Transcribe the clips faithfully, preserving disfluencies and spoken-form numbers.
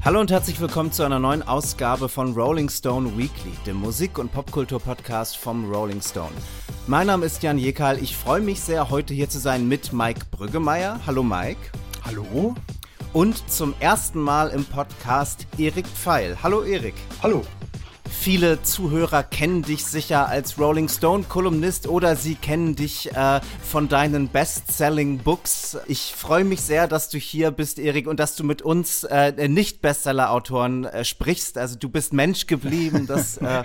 Hallo und herzlich willkommen zu einer neuen Ausgabe von Rolling Stone Weekly, dem Musik- und Popkultur-Podcast vom Rolling Stone. Mein Name ist Jan Jekal. Ich freue mich sehr, heute hier zu sein mit Mike Brüggemeier. Hallo Mike. Hallo. Und zum ersten Mal im Podcast Erik Pfeil. Hallo Erik. Hallo. Viele Zuhörer kennen dich sicher als Rolling Stone-Kolumnist oder sie kennen dich äh, von deinen Best-Selling-Books. Ich freue mich sehr, dass du hier bist, Erik, und dass du mit uns äh, Nicht-Bestseller-Autoren äh, sprichst. Also du bist Mensch geblieben. Das, äh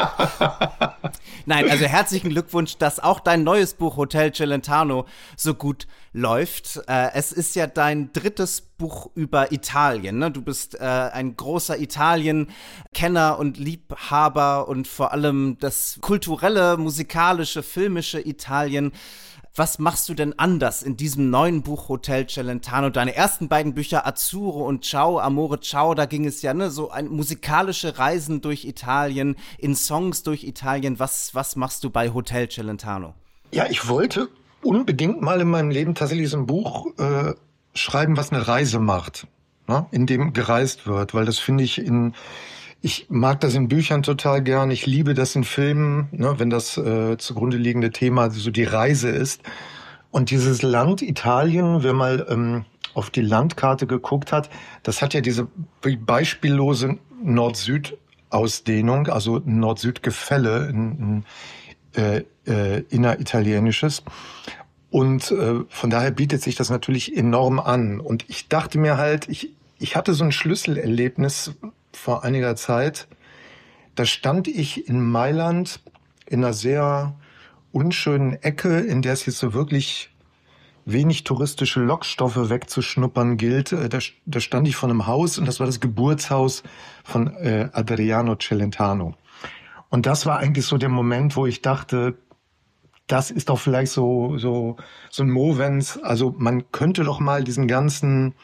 Nein, also herzlichen Glückwunsch, dass auch dein neues Buch Hotel Celentano so gut läuft. Äh, es ist ja dein drittes Buch über Italien, ne? Du bist äh, ein großer Italien-Kenner und Liebhaber und vor allem das kulturelle, musikalische, filmische Italien. Was machst du denn anders in diesem neuen Buch Hotel Celentano? Deine ersten beiden Bücher Azzurro und Ciao, Amore Ciao, da ging es ja ne, so ein musikalische Reisen durch Italien, in Songs durch Italien. Was, was machst du bei Hotel Celentano? Ja, ich wollte unbedingt mal in meinem Leben tatsächlich so ein Buch äh, schreiben, was eine Reise macht, ne? In dem gereist wird, weil das finde ich in Ich mag das in Büchern total gern. Ich liebe das in Filmen, ne, wenn das äh, zugrunde liegende Thema so die Reise ist. Und dieses Land Italien, wenn man ähm, auf die Landkarte geguckt hat, das hat ja diese beispiellose Nord-Süd-Ausdehnung, also Nord-Süd-Gefälle, ein, ein äh, äh, inneritalienisches. Und äh, von daher bietet sich das natürlich enorm an. Und ich dachte mir halt, ich, ich hatte so ein Schlüsselerlebnis vor einiger Zeit. Da stand ich in Mailand in einer sehr unschönen Ecke, in der es jetzt so wirklich wenig touristische Lockstoffe wegzuschnuppern gilt. Da, da stand ich vor einem Haus und das war das Geburtshaus von äh, Adriano Celentano. Und das war eigentlich so der Moment, wo ich dachte, das ist doch vielleicht so so so ein Movens. Also man könnte doch mal diesen ganzen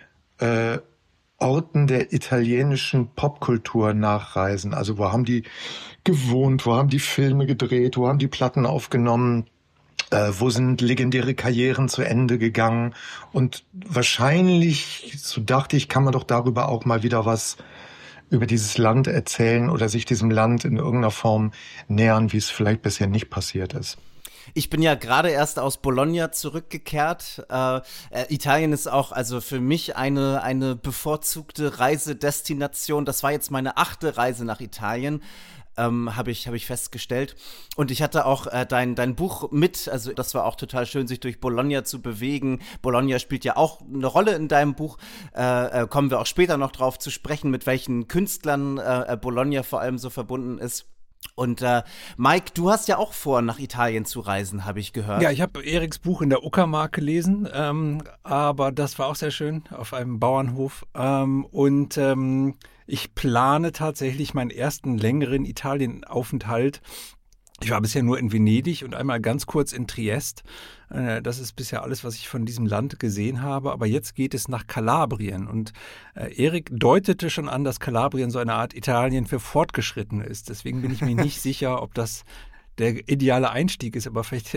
äh, Orten der italienischen Popkultur nachreisen. Also wo haben die gewohnt, wo haben die Filme gedreht, wo haben die Platten aufgenommen, äh, wo sind legendäre Karrieren zu Ende gegangen. Und wahrscheinlich, so dachte ich, kann man doch darüber auch mal wieder was über dieses Land erzählen oder sich diesem Land in irgendeiner Form nähern, wie es vielleicht bisher nicht passiert ist. Ich bin ja gerade erst aus Bologna zurückgekehrt. Äh, äh, Italien ist auch also für mich eine, eine bevorzugte Reisedestination. Das war jetzt meine achte Reise nach Italien, ähm, habe ich, hab ich festgestellt. Und ich hatte auch äh, dein, dein Buch mit, also das war auch total schön, sich durch Bologna zu bewegen. Bologna spielt ja auch eine Rolle in deinem Buch. Äh, äh, kommen wir auch später noch drauf zu sprechen, mit welchen Künstlern äh, Bologna vor allem so verbunden ist. Und äh, Mike, du hast ja auch vor, nach Italien zu reisen, habe ich gehört. Ja, ich habe Eriks Buch in der Uckermark gelesen, ähm, aber das war auch sehr schön auf einem Bauernhof. Ähm, und ähm, ich plane tatsächlich meinen ersten längeren Italienaufenthalt. Ich war bisher nur in Venedig und einmal ganz kurz in Triest. Äh, das ist bisher alles, was ich von diesem Land gesehen habe. Aber jetzt geht es nach Kalabrien. Und äh, Erik deutete schon an, dass Kalabrien so eine Art Italien für Fortgeschrittene ist. Deswegen bin ich mir nicht sicher, ob das der ideale Einstieg ist. Aber vielleicht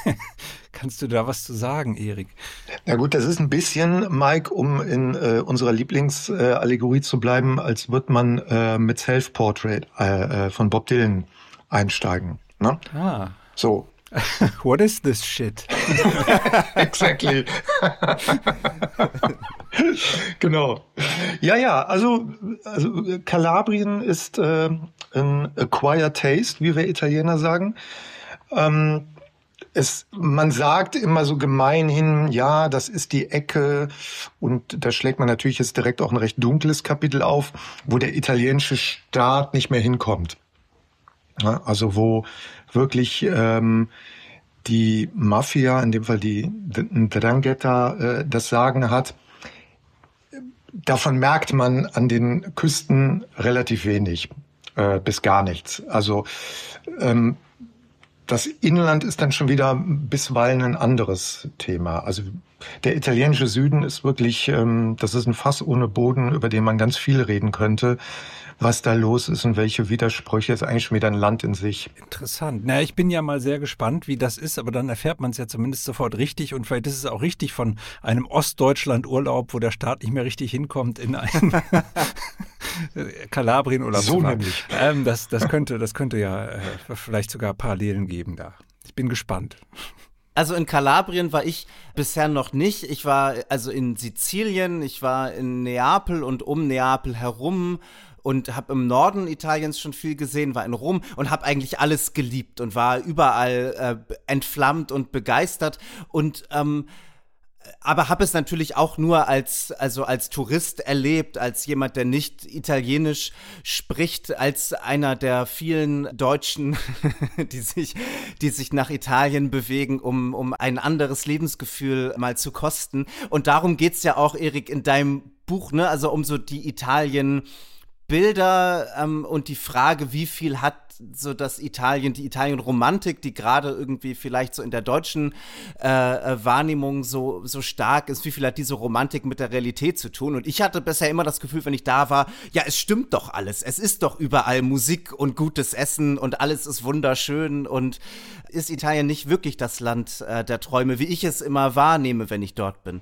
kannst du da was zu sagen, Erik. Na gut, das ist ein bisschen, Mike, um in äh, unserer Lieblingsallegorie äh, zu bleiben, als würde man äh, mit Self-Portrait äh, äh, von Bob Dylan einsteigen. Ne? Ah. So. What is this shit? Exactly. Genau. Ja, ja, also, also Kalabrien ist äh, ein acquired taste, wie wir Italiener sagen. Ähm, es, man sagt immer so gemeinhin, ja, das ist die Ecke, und da schlägt man natürlich jetzt direkt auch ein recht dunkles Kapitel auf, wo der italienische Staat nicht mehr hinkommt. Ja, also wo wirklich ähm, die Mafia, in dem Fall die Ndrangheta, äh, das Sagen hat. Davon merkt man an den Küsten relativ wenig, äh, bis gar nichts. Also ähm, das Inland ist dann schon wieder bisweilen ein anderes Thema. Also der italienische Süden ist wirklich, ähm, das ist ein Fass ohne Boden, über den man ganz viel reden könnte, was da los ist und welche Widersprüche. Ist eigentlich schon wieder ein Land in sich. Interessant. Na, ich bin ja mal sehr gespannt, wie das ist, aber dann erfährt man es ja zumindest sofort richtig und vielleicht ist es auch richtig von einem Ostdeutschland-Urlaub, wo der Staat nicht mehr richtig hinkommt, in einen Kalabrien-Urlaub so zu fahren. nämlich. Ähm, das, das, könnte, das könnte ja äh, vielleicht sogar Parallelen geben da. Ich bin gespannt. Also in Kalabrien war ich bisher noch nicht. Ich war also in Sizilien, ich war in Neapel und um Neapel herum und habe im Norden Italiens schon viel gesehen, war in Rom und habe eigentlich alles geliebt und war überall äh, entflammt und begeistert und ähm, aber habe es natürlich auch nur als, also als Tourist erlebt, als jemand, der nicht Italienisch spricht, als einer der vielen Deutschen, die sich, die sich nach Italien bewegen, um, um ein anderes Lebensgefühl mal zu kosten. Und darum geht's ja auch, Erik, in deinem Buch, ne? Also um so die Italien- Bilder ähm, und die Frage, wie viel hat so das Italien, die Italien-Romantik, die gerade irgendwie vielleicht so in der deutschen äh, Wahrnehmung so, so stark ist, wie viel hat diese Romantik mit der Realität zu tun? Und ich hatte bisher immer das Gefühl, wenn ich da war, ja, es stimmt doch alles. Es ist doch überall Musik und gutes Essen und alles ist wunderschön und ist Italien nicht wirklich das Land äh, der Träume, wie ich es immer wahrnehme, wenn ich dort bin?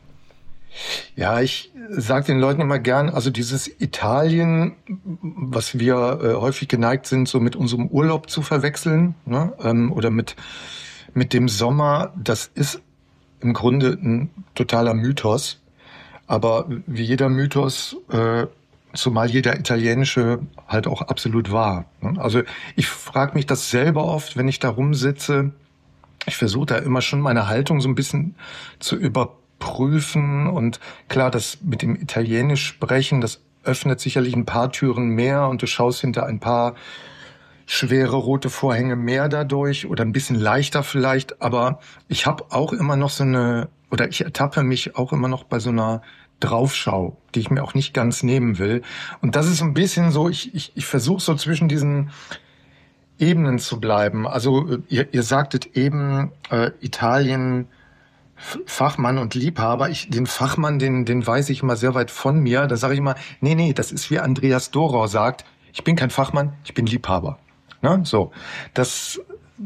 Ja, ich sage den Leuten immer gern, also dieses Italien, was wir äh, häufig geneigt sind, so mit unserem Urlaub zu verwechseln, ne? ähm, oder mit, mit dem Sommer, das ist im Grunde ein totaler Mythos. Aber wie jeder Mythos, äh, zumal jeder italienische, halt auch absolut wahr. Ne? Also ich frage mich das selber oft, wenn ich da rumsitze. Ich versuche da immer schon meine Haltung so ein bisschen zu überprüfen. prüfen und klar, das mit dem Italienisch sprechen, das öffnet sicherlich ein paar Türen mehr und du schaust hinter ein paar schwere rote Vorhänge mehr dadurch oder ein bisschen leichter vielleicht, aber ich habe auch immer noch so eine, oder ich ertappe mich auch immer noch bei so einer Draufschau, die ich mir auch nicht ganz nehmen will und das ist so ein bisschen so, ich, ich, ich versuche so zwischen diesen Ebenen zu bleiben, also ihr, ihr sagtet eben, äh, Italien Fachmann und Liebhaber. Ich, den Fachmann, den, den weiß ich immer sehr weit von mir. Da sage ich immer, nee, nee, das ist wie Andreas Dorau sagt, ich bin kein Fachmann, ich bin Liebhaber. Ne? So, das,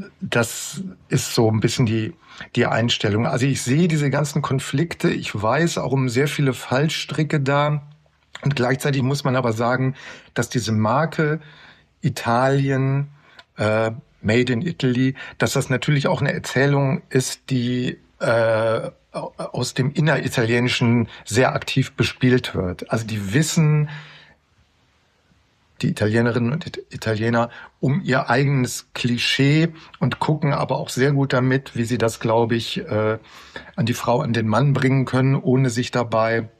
das ist so ein bisschen die, die Einstellung. Also ich sehe diese ganzen Konflikte, ich weiß auch um sehr viele Fallstricke da. Und gleichzeitig muss man aber sagen, dass diese Marke Italien, äh, Made in Italy, dass das natürlich auch eine Erzählung ist, die Äh, aus dem Inneritalienischen sehr aktiv bespielt wird. Also die wissen, die Italienerinnen und Italiener, um ihr eigenes Klischee und gucken aber auch sehr gut damit, wie sie das, glaube ich, äh, an die Frau, an den Mann bringen können, ohne sich dabei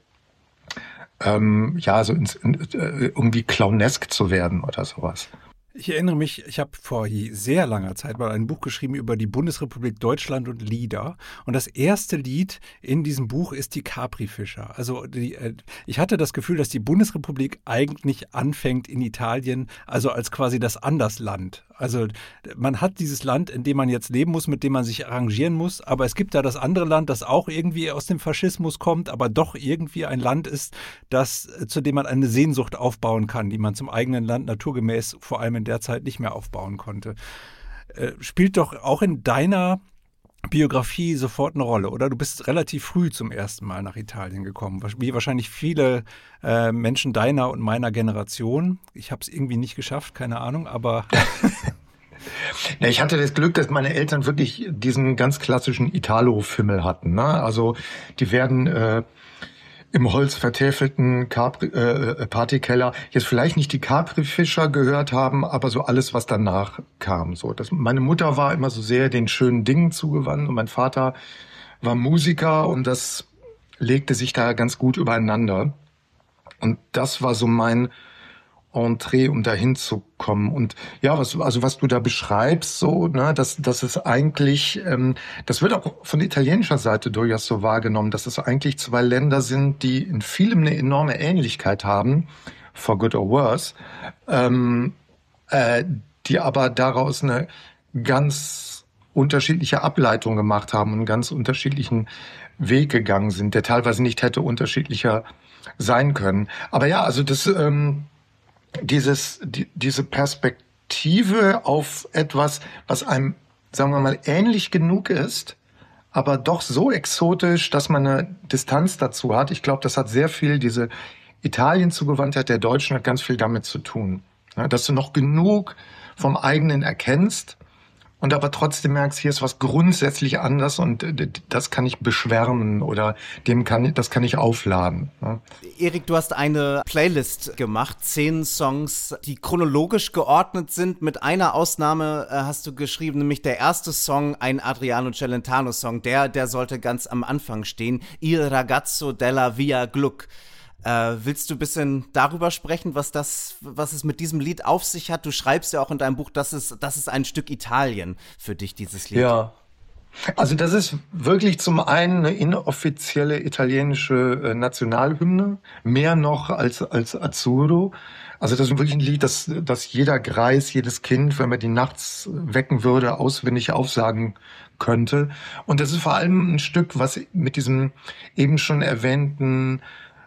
ähm, ja so ins, in, äh, irgendwie clownesk zu werden oder sowas. Ich erinnere mich, ich habe vor sehr langer Zeit mal ein Buch geschrieben über die Bundesrepublik Deutschland und Lieder. Und das erste Lied in diesem Buch ist die Capri-Fischer. Also die, ich hatte das Gefühl, dass die Bundesrepublik eigentlich anfängt in Italien, also als quasi das Andersland. Also man hat dieses Land, in dem man jetzt leben muss, mit dem man sich arrangieren muss. Aber es gibt da das andere Land, das auch irgendwie aus dem Faschismus kommt, aber doch irgendwie ein Land ist, das, zu dem man eine Sehnsucht aufbauen kann, die man zum eigenen Land naturgemäß vor allem in der Zeit nicht mehr aufbauen konnte. Äh, spielt doch auch in deiner Biografie sofort eine Rolle, oder? Du bist relativ früh zum ersten Mal nach Italien gekommen, wie wahrscheinlich viele äh, Menschen deiner und meiner Generation. Ich habe es irgendwie nicht geschafft, keine Ahnung, aber... Ja, ich hatte das Glück, dass meine Eltern wirklich diesen ganz klassischen Italo-Fimmel hatten. Ne? Also die werden... Äh, im holzvertäfelten Capri, äh, Partykeller jetzt vielleicht nicht die Capri-Fischer gehört haben, aber so alles, was danach kam. So, das, meine Mutter war immer so sehr den schönen Dingen zugewandt und mein Vater war Musiker und das legte sich da ganz gut übereinander. Und das war so mein Entree, um dahin zu kommen. Und ja, was, also was du da beschreibst, so, ne, dass, dass es eigentlich, ähm, das wird auch von italienischer Seite durchaus so wahrgenommen, dass es eigentlich zwei Länder sind, die in vielem eine enorme Ähnlichkeit haben, for good or worse, ähm, äh, die aber daraus eine ganz unterschiedliche Ableitungen gemacht haben und einen ganz unterschiedlichen Weg gegangen sind, der teilweise nicht hätte unterschiedlicher sein können. Aber ja, also das, ähm, dieses, die, diese Perspektive auf etwas, was einem, sagen wir mal, ähnlich genug ist, aber doch so exotisch, dass man eine Distanz dazu hat. Ich glaube, das hat sehr viel, diese Italien-Zugewandtheit der Deutschen hat ganz viel damit zu tun. Ja, dass du noch genug vom eigenen erkennst und aber trotzdem merkst, hier ist was grundsätzlich anders und das kann ich beschwärmen oder dem kann, das kann ich aufladen. Ja. Erik, du hast eine Playlist gemacht, zehn Songs, die chronologisch geordnet sind. Mit einer Ausnahme äh, hast du geschrieben, nämlich der erste Song, ein Adriano Celentano-Song, der, der sollte ganz am Anfang stehen. Il ragazzo della Via Gluck. Äh, willst du ein bisschen darüber sprechen, was das, was es mit diesem Lied auf sich hat? Du schreibst ja auch in deinem Buch, das ist, das ist ein Stück Italien für dich, dieses Lied. Ja, also das ist wirklich zum einen eine inoffizielle italienische äh, Nationalhymne, mehr noch als, als Azzurro. Also das ist wirklich ein Lied, das, das jeder Greis, jedes Kind, wenn man die nachts wecken würde, auswendig aufsagen könnte. Und das ist vor allem ein Stück, was mit diesem eben schon erwähnten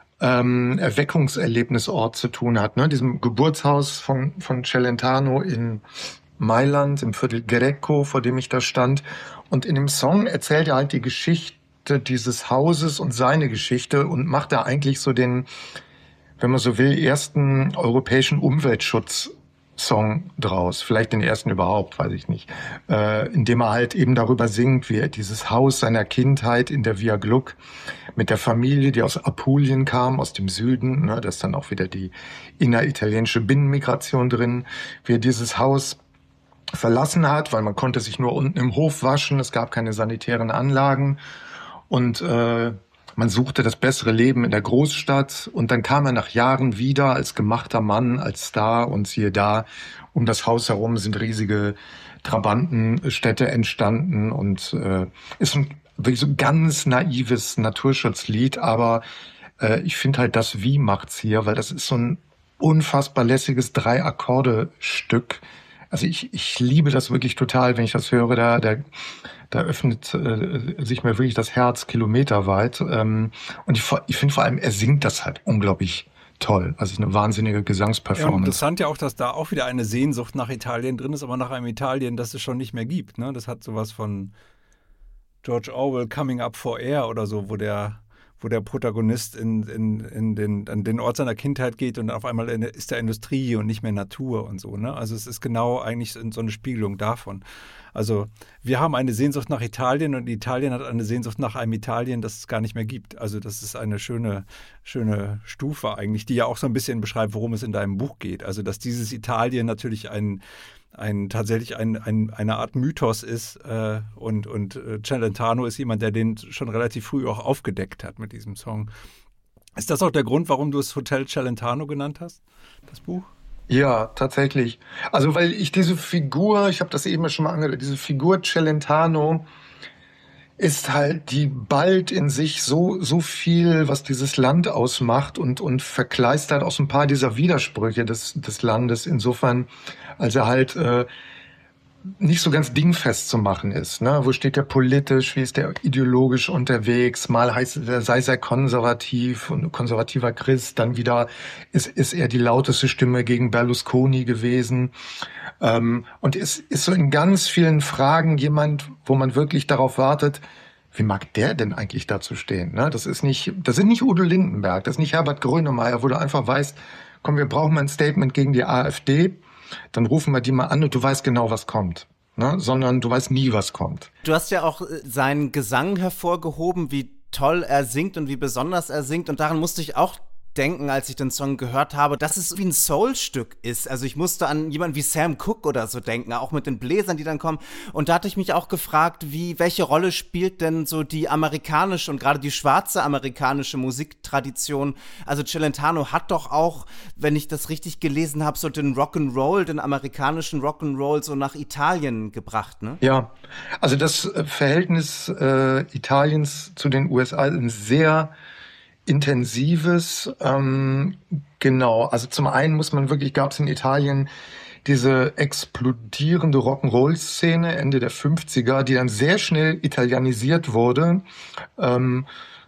Ähm, Erweckungserlebnisort zu tun hat, ne? Diesem Geburtshaus von, von Celentano in Mailand, im Viertel Greco, vor dem ich da stand. Und in dem Song erzählt er halt die Geschichte dieses Hauses und seine Geschichte und macht da eigentlich so den, wenn man so will, ersten europäischen Umweltschutz-Song draus. Vielleicht den ersten überhaupt, weiß ich nicht. Äh, indem er halt eben darüber singt, wie er dieses Haus seiner Kindheit in der Via Gluck mit der Familie, die aus Apulien kam, aus dem Süden, ne, da ist dann auch wieder die inneritalienische Binnenmigration drin, wie er dieses Haus verlassen hat, weil man konnte sich nur unten im Hof waschen, es gab keine sanitären Anlagen und äh, man suchte das bessere Leben in der Großstadt und dann kam er nach Jahren wieder als gemachter Mann, als Star und siehe da, um das Haus herum sind riesige Trabantenstädte entstanden und äh, ist ein wirklich so ganz naives Naturschutzlied, aber äh, ich finde halt das Wie macht's hier, weil das ist so ein unfassbar lässiges Drei-Akkorde-Stück. Also ich, ich liebe das wirklich total, wenn ich das höre, da, da, da öffnet äh, sich mir wirklich das Herz kilometerweit. Ähm, und ich, ich finde vor allem, er singt das halt unglaublich toll. Also es ist eine wahnsinnige Gesangsperformance. Ja, interessant ja auch, dass da auch wieder eine Sehnsucht nach Italien drin ist, aber nach einem Italien, das es schon nicht mehr gibt. Ne? Das hat sowas von George Orwell, Coming Up for Air oder so, wo der, wo der Protagonist in, in, in den, an den Ort seiner Kindheit geht und auf einmal ist da Industrie und nicht mehr Natur und so. Ne? Also es ist genau eigentlich so eine Spiegelung davon. Also wir haben eine Sehnsucht nach Italien und Italien hat eine Sehnsucht nach einem Italien, das es gar nicht mehr gibt. Also das ist eine schöne, schöne Stufe eigentlich, die ja auch so ein bisschen beschreibt, worum es in deinem Buch geht. Also dass dieses Italien natürlich ein ein tatsächlich ein, ein, eine Art Mythos ist äh, und, und äh, Celentano ist jemand, der den schon relativ früh auch aufgedeckt hat mit diesem Song. Ist das auch der Grund, warum du es Hotel Celentano genannt hast, das Buch? Ja, tatsächlich. Also weil ich diese Figur, ich habe das eben schon mal angedeutet, diese Figur Celentano ist halt, die ballt in sich so so viel, was dieses Land ausmacht und und verkleistert auch so ein paar dieser Widersprüche des des Landes insofern, als er halt äh, nicht so ganz dingfest zu machen ist. Ne? Wo steht der politisch, wie ist der ideologisch unterwegs? Mal heißt er, sei sehr konservativ und konservativer Christ, dann wieder ist, ist er die lauteste Stimme gegen Berlusconi gewesen. Ähm, und ist, ist so in ganz vielen Fragen jemand, wo man wirklich darauf wartet, wie mag der denn eigentlich dazu stehen? Ne? Das ist nicht, das sind nicht Udo Lindenberg, das ist nicht Herbert Grönemeyer, wo du einfach weißt, komm, wir brauchen mal ein Statement gegen die AfD. Dann rufen wir die mal an und du weißt genau, was kommt. Ne? Sondern du weißt nie, was kommt. Du hast ja auch seinen Gesang hervorgehoben, wie toll er singt und wie besonders er singt. Und daran musste ich auch denken, als ich den Song gehört habe, dass es wie ein Soul-Stück ist. Also ich musste an jemanden wie Sam Cooke oder so denken, auch mit den Bläsern, die dann kommen. Und da hatte ich mich auch gefragt, wie, welche Rolle spielt denn so die amerikanische und gerade die schwarze amerikanische Musiktradition? Also Celentano hat doch auch, wenn ich das richtig gelesen habe, so den Rock'n'Roll, den amerikanischen Rock'n'Roll so nach Italien gebracht, ne? Ja, also das Verhältnis äh, Italiens zu den U S A ist ein sehr intensives, ähm, genau. Also zum einen muss man wirklich, gab es in Italien diese explodierende Rock'n'Roll-Szene Ende der fünfziger, die dann sehr schnell italienisiert wurde ähm,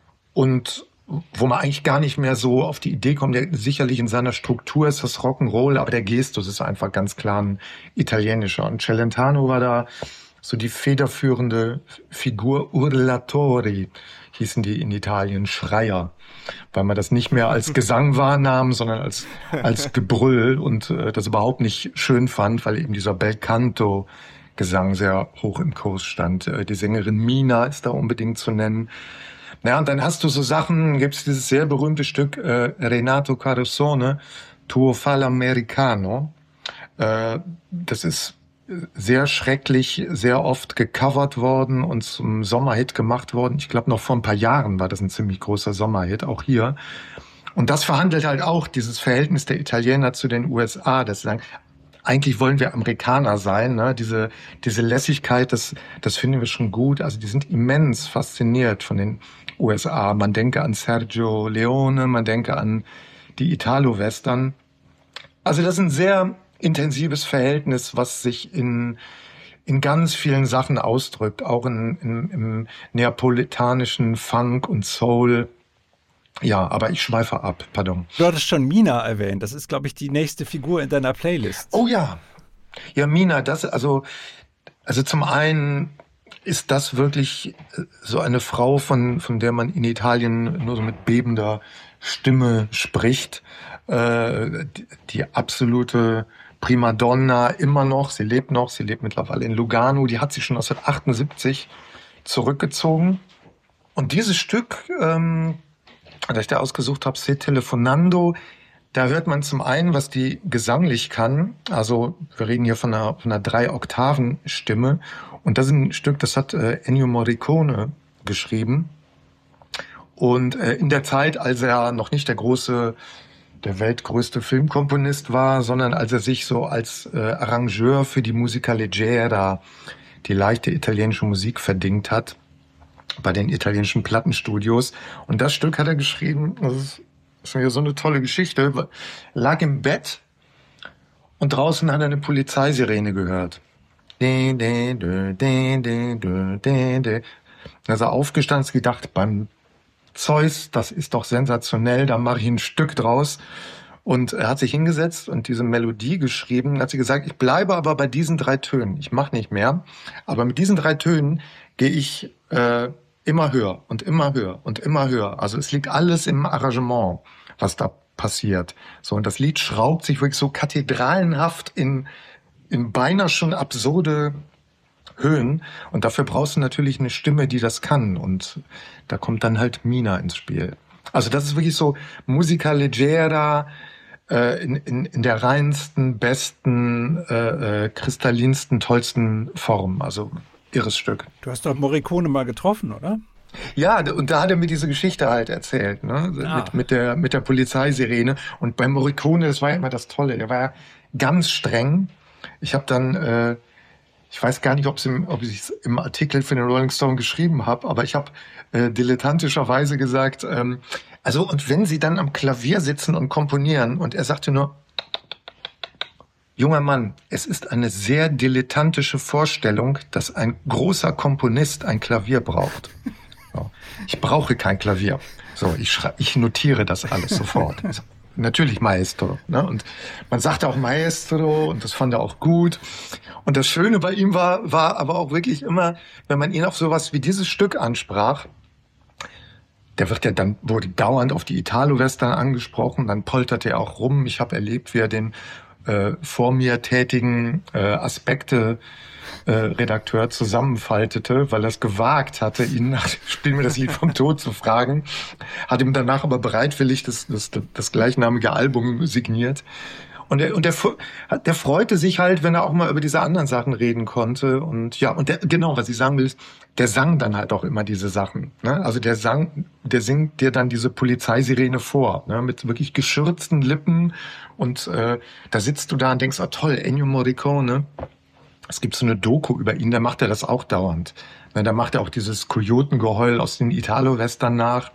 und wo man eigentlich gar nicht mehr so auf die Idee kommt. Der, sicherlich in seiner Struktur ist das Rock'n'Roll, aber der Gestus ist einfach ganz klar ein italienischer. Und Celentano war da so die federführende Figur. Urlatori hießen die in Italien, Schreier, weil man das nicht mehr als Gesang wahrnahm, sondern als als Gebrüll und äh, das überhaupt nicht schön fand, weil eben dieser Bel Canto Gesang sehr hoch im Kurs stand. Äh, die Sängerin Mina ist da unbedingt zu nennen. Ja, und dann hast du so Sachen, gibt's dieses sehr berühmte Stück äh, Renato Carosone, Tuo Fall Americano. Äh, das ist sehr schrecklich, sehr oft gecovert worden und zum Sommerhit gemacht worden. Ich glaube, noch vor ein paar Jahren war das ein ziemlich großer Sommerhit, auch hier. Und das verhandelt halt auch dieses Verhältnis der Italiener zu den U S A, dass sie sagen, eigentlich wollen wir Amerikaner sein, ne? Diese, diese Lässigkeit, das, das finden wir schon gut. Also die sind immens fasziniert von den U S A. Man denke an Sergio Leone, man denke an die Italo-Western. Also das ist ein sehr intensives Verhältnis, was sich in, in ganz vielen Sachen ausdrückt, auch in, in, im neapolitanischen Funk und Soul. Ja, aber ich schweife ab, pardon. Du hattest schon Mina erwähnt. Das ist, glaube ich, die nächste Figur in deiner Playlist. Oh ja. Ja, Mina, das, also, also zum einen ist das wirklich so eine Frau, von, von der man in Italien nur so mit bebender Stimme spricht. Äh, die, die absolute Primadonna immer noch. Sie lebt noch. Sie lebt mittlerweile in Lugano. Die hat sich schon neunzehnhundertachtundsiebzig zurückgezogen. Und dieses Stück, ähm, das ich da ausgesucht habe, Se Telefonando, da hört man zum einen, was die gesanglich kann. Also wir reden hier von einer, von einer Drei-Oktaven-Stimme. Und das ist ein Stück, das hat äh, Ennio Morricone geschrieben. Und äh, in der Zeit, als er noch nicht der große, der weltgrößte Filmkomponist war, sondern als er sich so als äh, Arrangeur für die Musica Leggera, die leichte italienische Musik, verdingt hat bei den italienischen Plattenstudios. Und das Stück hat er geschrieben, das ist schon wieder so eine tolle Geschichte, lag im Bett und draußen hat er eine Polizeisirene gehört. Da ist er aufgestanden, hat gedacht, beim Zeus, das ist doch sensationell, da mache ich ein Stück draus. Und er hat sich hingesetzt und diese Melodie geschrieben, hat sie gesagt, ich bleibe aber bei diesen drei Tönen, ich mache nicht mehr, aber mit diesen drei Tönen gehe ich äh, immer höher und immer höher und immer höher. Also es liegt alles im Arrangement, was da passiert. So, und das Lied schraubt sich wirklich so kathedralenhaft in, in beinahe schon absurde Höhen. Und dafür brauchst du natürlich eine Stimme, die das kann. Und da kommt dann halt Mina ins Spiel. Also das ist wirklich so Musica Leggera äh, in, in, in der reinsten, besten, äh, äh, kristallinsten, tollsten Form. Also irres Stück. Du hast doch Morricone mal getroffen, oder? Ja, und da hat er mir diese Geschichte halt erzählt, ne? Ah. Mit, mit der, mit der Polizeisirene. Und bei Morricone, das war ja immer das Tolle, der war ja ganz streng. Ich habe dann, äh, ich weiß gar nicht, ob's im, ob ich es im Artikel für den Rolling Stone geschrieben habe, aber ich habe äh, dilettantischerweise gesagt, ähm, also und wenn Sie dann am Klavier sitzen und komponieren, und er sagte nur, junger Mann, es ist eine sehr dilettantische Vorstellung, dass ein großer Komponist ein Klavier braucht. So. Ich brauche kein Klavier. So, ich schrei- ich notiere das alles sofort. So. Natürlich Maestro, ne? Und man sagte auch Maestro und das fand er auch gut. Und das Schöne bei ihm war, war aber auch wirklich immer, wenn man ihn auf sowas wie dieses Stück ansprach, der wird ja dann, wurde dauernd auf die Italo-Western angesprochen, dann polterte er auch rum. Ich habe erlebt, wie er den äh, vor mir tätigen äh, Aspekte äh, Redakteur zusammenfaltete, weil er es gewagt hatte, ihn nach dem Spiel mir das Lied vom Tod zu fragen, hat ihm danach aber bereitwillig das, das, das gleichnamige Album signiert. Und der, und der, der freute sich halt, wenn er auch mal über diese anderen Sachen reden konnte. Und ja, und der, genau, was ich sagen will, ist, der sang dann halt auch immer diese Sachen. Ne? Also der sang, der singt dir dann diese Polizeisirene vor, ne? Mit wirklich geschürzten Lippen. Und äh, da sitzt du da und denkst, oh toll, Ennio Morricone. Es gibt so eine Doku über ihn, da macht er das auch dauernd. Ne? Da macht er auch dieses Kojotengeheul aus den Italo-Western nach.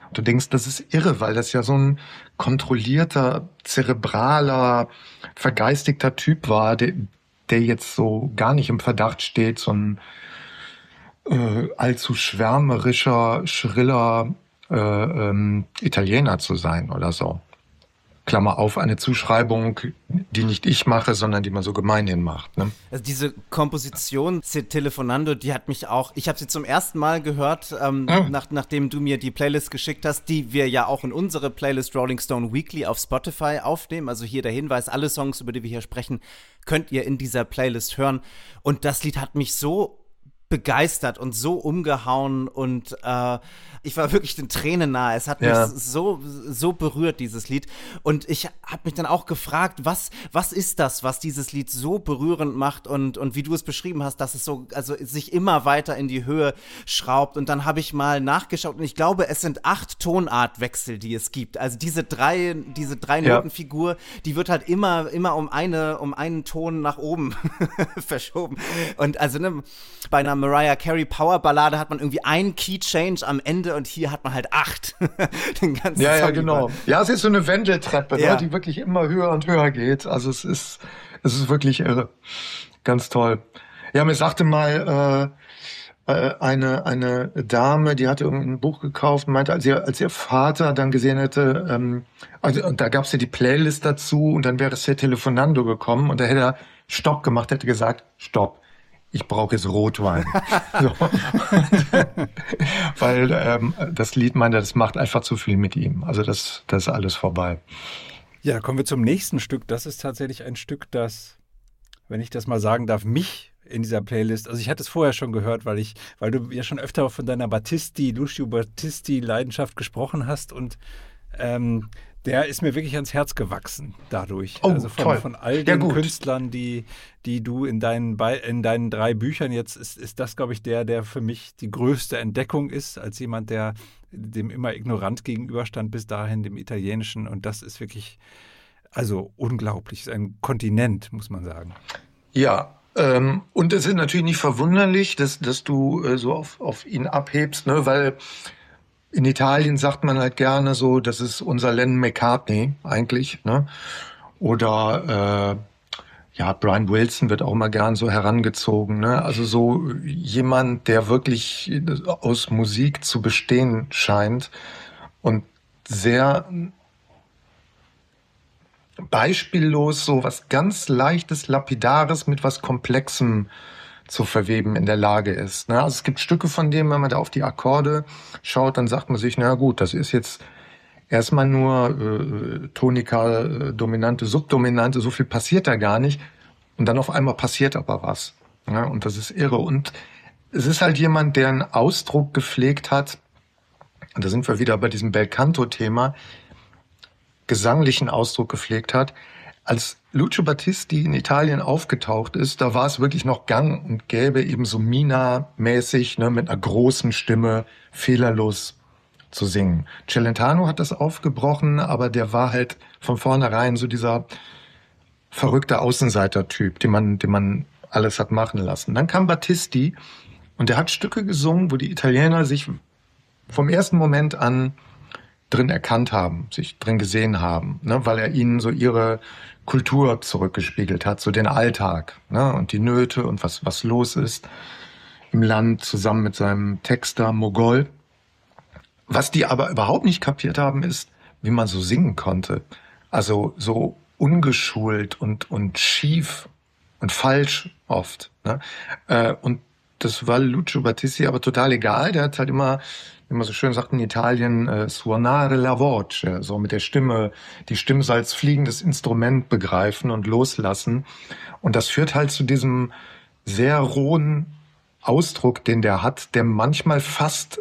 Du denkst, das ist irre, weil das ja so ein kontrollierter, zerebraler, vergeistigter Typ war, der, der jetzt so gar nicht im Verdacht steht, so ein äh, allzu schwärmerischer, schriller äh, ähm, Italiener zu sein oder so. Klammer auf, eine Zuschreibung, die nicht ich mache, sondern die man so gemeinhin macht. Ne? Also diese Komposition Telefonando, die hat mich auch, ich habe sie zum ersten Mal gehört, ähm, mhm. nach, nachdem du mir die Playlist geschickt hast, die wir ja auch in unsere Playlist Rolling Stone Weekly auf Spotify aufnehmen. Also hier der Hinweis, alle Songs, über die wir hier sprechen, könnt ihr in dieser Playlist hören. Und das Lied hat mich so begeistert und so umgehauen und äh, ich war wirklich den Tränen nahe. Es hat ja. mich so, so berührt, dieses Lied. Und ich habe mich dann auch gefragt, was, was ist das, was dieses Lied so berührend macht und, und wie du es beschrieben hast, dass es so, also sich immer weiter in die Höhe schraubt. Und dann habe ich mal nachgeschaut und ich glaube, es sind acht Tonartwechsel, die es gibt. Also diese drei, diese drei ja. Notenfigur, die wird halt immer, immer um eine, um einen Ton nach oben verschoben. Und also ne, bei einer Mariah Carey Power Ballade hat man irgendwie einen Key Change am Ende und hier hat man halt acht. Den ganzen ja, ja, Song genau. über. Ja, es ist so eine Wendeltreppe, ja. ne, die wirklich immer höher und höher geht. Also es ist, es ist wirklich irre. Ganz toll. Ja, mir sagte mal äh, äh, eine eine Dame, die hatte irgendein Buch gekauft und meinte, als ihr, als ihr Vater dann gesehen hätte, ähm, also und da gab's ja die Playlist dazu und dann wäre es ja Telefonando gekommen und da hätte er Stopp gemacht, hätte gesagt, Stopp. Ich brauche jetzt Rotwein. so. Weil ähm, das Lied meinte, das macht einfach zu viel mit ihm. Also das, das ist alles vorbei. Ja, kommen wir zum nächsten Stück. Das ist tatsächlich ein Stück, das, wenn ich das mal sagen darf, mich in dieser Playlist, also ich hatte es vorher schon gehört, weil ich, weil du ja schon öfter von deiner Battisti, Lucio Battisti Leidenschaft gesprochen hast und ähm, der ist mir wirklich ans Herz gewachsen dadurch. Oh, also von, toll. von all Ja, den gut. Künstlern, die, die du in deinen, in deinen drei Büchern jetzt, ist, ist das, glaube ich, der, der für mich die größte Entdeckung ist, als jemand, der dem immer ignorant gegenüberstand bis dahin, dem Italienischen. Und das ist wirklich, also unglaublich. Ist ein Kontinent, muss man sagen. Ja, ähm, und es ist natürlich nicht verwunderlich, dass, dass du äh, so auf, auf ihn abhebst, ne, weil in Italien sagt man halt gerne so, das ist unser Lennon McCartney eigentlich, ne? Oder äh, ja, Brian Wilson wird auch mal gern so herangezogen, ne? Also so jemand, der wirklich aus Musik zu bestehen scheint und sehr beispiellos so was ganz Leichtes, Lapidares mit was Komplexem zu verweben in der Lage ist. Ne? Also es gibt Stücke von dem, wenn man da auf die Akkorde schaut, dann sagt man sich, na gut, das ist jetzt erstmal nur äh, Tonika, äh, Dominante, Subdominante, so viel passiert da gar nicht. Und dann auf einmal passiert aber was. Ja? Und das ist irre. Und es ist halt jemand, der einen Ausdruck gepflegt hat, und da sind wir wieder bei diesem Belcanto-Thema, gesanglichen Ausdruck gepflegt hat. Als Lucio Battisti in Italien aufgetaucht ist, da war es wirklich noch gang und gäbe, eben so Mina-mäßig, ne, mit einer großen Stimme, fehlerlos zu singen. Celentano hat das aufgebrochen, aber der war halt von vornherein so dieser verrückte Außenseiter-Typ, den man, den man alles hat machen lassen. Dann kam Battisti und der hat Stücke gesungen, wo die Italiener sich vom ersten Moment an drin erkannt haben, sich drin gesehen haben, ne, weil er ihnen so ihre Kultur zurückgespiegelt hat, so den Alltag, ne, und die Nöte und was was los ist im Land, zusammen mit seinem Texter Mogol. Was die aber überhaupt nicht kapiert haben, ist, wie man so singen konnte. Also so ungeschult und und schief und falsch oft, ne? Äh, und das war Lucio Battisti aber total egal. Der hat halt immer, wie man so schön sagt in Italien, äh, suonare la voce, so mit der Stimme, die Stimme so als fliegendes Instrument begreifen und loslassen. Und das führt halt zu diesem sehr rohen Ausdruck, den der hat, der manchmal fast,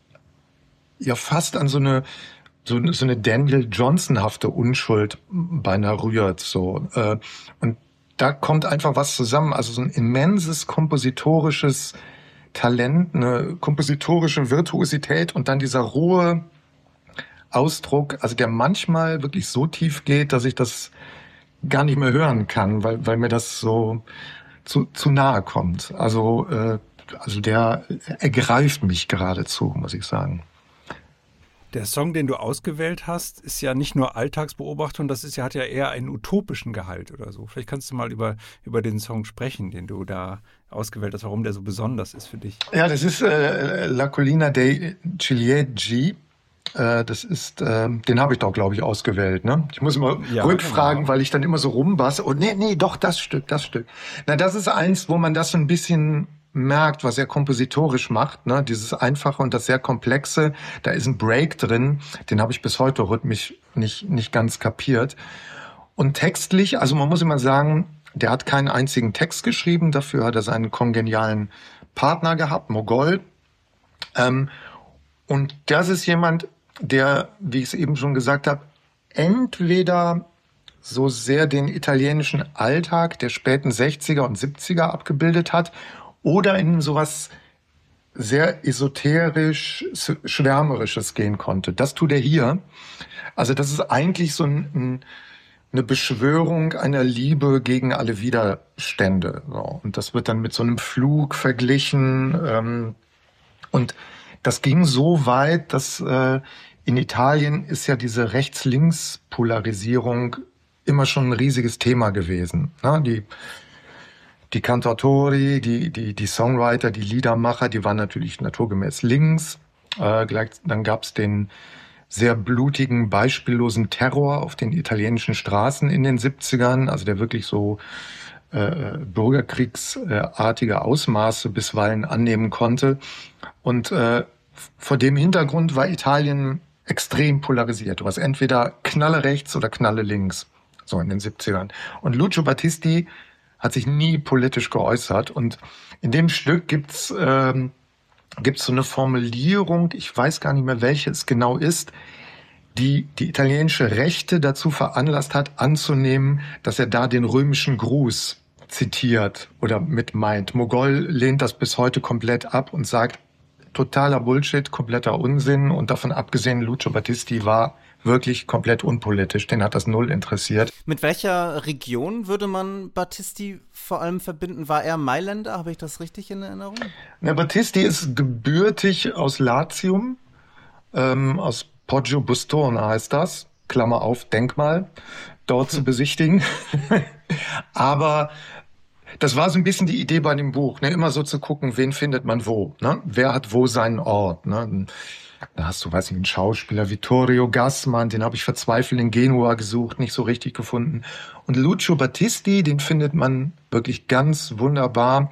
ja fast an so eine, so, so eine Daniel Johnson-hafte Unschuld beinahe rührt, so. Äh, und da kommt einfach was zusammen, also so ein immenses kompositorisches Talent, eine kompositorische Virtuosität und dann dieser rohe Ausdruck, also der manchmal wirklich so tief geht, dass ich das gar nicht mehr hören kann, weil, weil mir das so zu, zu nahe kommt. Also, äh, also der ergreift mich geradezu, muss ich sagen. Der Song, den du ausgewählt hast, ist ja nicht nur Alltagsbeobachtung, das ist ja, hat ja eher einen utopischen Gehalt oder so. Vielleicht kannst du mal über, über den Song sprechen, den du da ausgewählt hast, warum der so besonders ist für dich. Ja, das ist äh, La Collina dei Ciliegi. Äh, das ist, äh, den habe ich doch, glaube ich, ausgewählt. Ne? Ich muss immer ja, rückfragen, genau. Weil ich dann immer so rumbasse. Und nee, nee, doch, das Stück, das Stück. Na, das ist eins, wo man das so ein bisschen merkt, was er kompositorisch macht, ne? Dieses Einfache und das sehr Komplexe. Da ist ein Break drin, den habe ich bis heute rhythmisch nicht, nicht ganz kapiert. Und textlich, also man muss immer sagen, der hat keinen einzigen Text geschrieben, dafür hat er seinen kongenialen Partner gehabt, Mogol. Ähm, und das ist jemand, der, wie ich es eben schon gesagt habe, entweder so sehr den italienischen Alltag der späten sechziger und siebziger abgebildet hat, oder in sowas sehr esoterisch, schwärmerisches gehen konnte. Das tut er hier. Also das ist eigentlich so ein, ein, eine Beschwörung einer Liebe gegen alle Widerstände. So. Und das wird dann mit so einem Flug verglichen. Ähm, und das ging so weit, dass äh, in Italien ist ja diese Rechts-Links-Polarisierung immer schon ein riesiges Thema gewesen. Ne? Die Die Cantautori, die, die, die Songwriter, die Liedermacher, die waren natürlich naturgemäß links. Äh, gleich, dann gab's den sehr blutigen, beispiellosen Terror auf den italienischen Straßen in den siebzigern, also der wirklich so äh, bürgerkriegsartige Ausmaße bisweilen annehmen konnte. Und äh, vor dem Hintergrund war Italien extrem polarisiert. Du warst entweder Knalle rechts oder Knalle links, so in den siebzigern. Und Lucio Battisti hat sich nie politisch geäußert. Und in dem Stück gibt's ähm, gibt's so eine Formulierung, ich weiß gar nicht mehr, welche es genau ist, die die italienische Rechte dazu veranlasst hat, anzunehmen, dass er da den römischen Gruß zitiert oder mit meint. Mogol lehnt das bis heute komplett ab und sagt, totaler Bullshit, kompletter Unsinn. Und davon abgesehen, Lucio Battisti war wirklich komplett unpolitisch, den hat das null interessiert. Mit welcher Region würde man Battisti vor allem verbinden? War er Mailänder? Habe ich das richtig in Erinnerung? Na, Battisti ist gebürtig aus Latium, ähm, aus Poggio Bustone heißt das, Klammer auf, Denkmal, dort zu besichtigen. Aber das war so ein bisschen die Idee bei dem Buch, ne? Immer so zu gucken, wen findet man wo, ne? Wer hat wo seinen Ort, ne? Da hast du, weiß ich, einen Schauspieler, Vittorio Gassman, den habe ich verzweifelt in Genua gesucht, nicht so richtig gefunden. Und Lucio Battisti, den findet man wirklich ganz wunderbar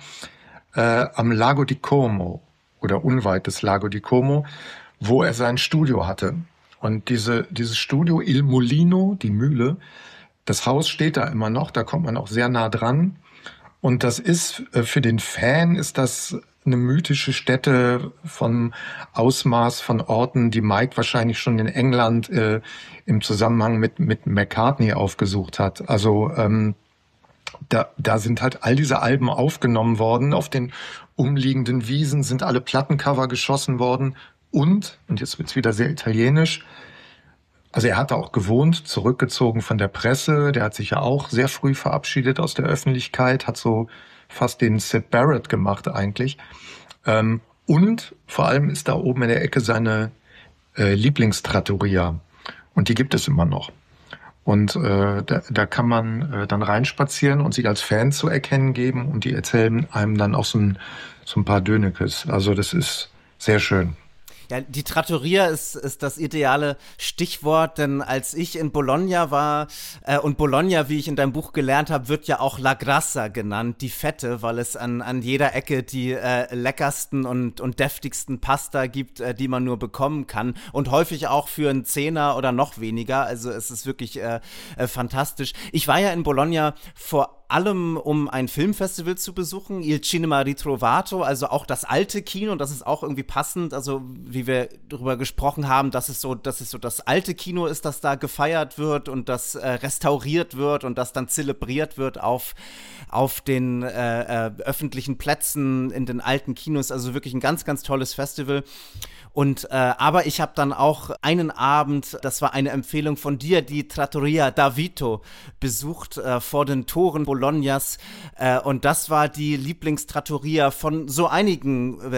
äh, am Lago di Como oder unweit des Lago di Como, wo er sein Studio hatte. Und diese dieses Studio Il Mulino, die Mühle, das Haus steht da immer noch, da kommt man auch sehr nah dran. Und das ist, äh, für den Fan ist das eine mythische Stätte von Ausmaß von Orten, die Mike wahrscheinlich schon in England äh, im Zusammenhang mit mit McCartney aufgesucht hat. Also ähm, da da sind halt all diese Alben aufgenommen worden. Auf den umliegenden Wiesen sind alle Plattencover geschossen worden. Und, und jetzt wird's wieder sehr italienisch, also er hat da auch gewohnt, zurückgezogen von der Presse. Der hat sich ja auch sehr früh verabschiedet aus der Öffentlichkeit, hat so fast den Syd Barrett gemacht eigentlich. Ähm, und vor allem ist da oben in der Ecke seine äh, Lieblingstrattoria. Und die gibt es immer noch. Und äh, da, da kann man äh, dann reinspazieren und sich als Fan zu erkennen geben. Und die erzählen einem dann auch so ein, so ein paar Dönekes. Also das ist sehr schön. Ja, die Trattoria ist, ist das ideale Stichwort, denn als ich in Bologna war, äh, und Bologna, wie ich in deinem Buch gelernt habe, wird ja auch La Grassa genannt, die Fette, weil es an, an jeder Ecke die äh, leckersten und, und deftigsten Pasta gibt, äh, die man nur bekommen kann und häufig auch für einen Zehner oder noch weniger, also es ist wirklich äh, äh, fantastisch. Ich war ja in Bologna vor allem, um ein Filmfestival zu besuchen, Il Cinema Ritrovato, also auch das alte Kino, das ist auch irgendwie passend, also wie wir darüber gesprochen haben, dass es so, dass es so das alte Kino ist, das da gefeiert wird und das äh, restauriert wird und das dann zelebriert wird auf, auf den äh, äh, öffentlichen Plätzen in den alten Kinos, also wirklich ein ganz, ganz tolles Festival. Und äh, aber ich habe dann auch einen Abend, das war eine Empfehlung von dir, die Trattoria da Vito besucht äh, vor den Toren Bolognas äh, und das war die Lieblingstrattoria von so einigen äh,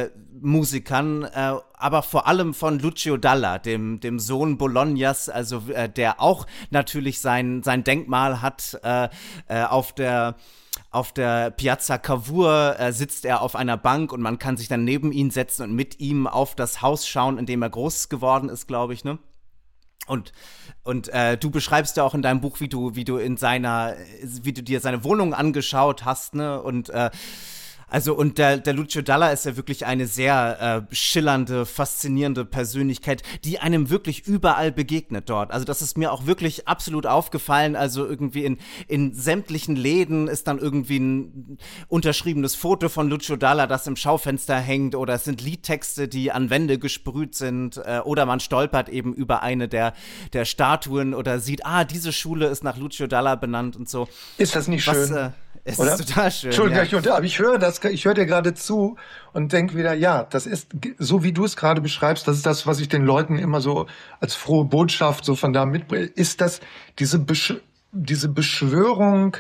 Musikern, äh, aber vor allem von Lucio Dalla, dem, dem Sohn Bolognas, also äh, der auch natürlich sein, sein Denkmal hat äh, äh, auf der Auf der Piazza Cavour äh, sitzt er auf einer Bank und man kann sich dann neben ihn setzen und mit ihm auf das Haus schauen, in dem er groß geworden ist, glaube ich, ne? Und und äh, du beschreibst ja auch in deinem Buch, wie du wie du in seiner wie du dir seine Wohnung angeschaut hast, ne? Und äh, Also und der, der Lucio Dalla ist ja wirklich eine sehr äh, schillernde, faszinierende Persönlichkeit, die einem wirklich überall begegnet dort. Also das ist mir auch wirklich absolut aufgefallen. Also irgendwie in, in sämtlichen Läden ist dann irgendwie ein unterschriebenes Foto von Lucio Dalla, das im Schaufenster hängt, oder es sind Liedtexte, die an Wände gesprüht sind, äh, oder man stolpert eben über eine der, der Statuen oder sieht, ah, diese Schule ist nach Lucio Dalla benannt und so. Ist das nicht Was, schön? Äh, Es Oder? ist total schön. Entschuldigung, Ja. ich, aber ich höre das, ich höre dir gerade zu und denke wieder, ja, das ist, so wie du es gerade beschreibst, das ist das, was ich den Leuten immer so als frohe Botschaft so von da mitbringe, ist das diese, Besch- diese Beschwörung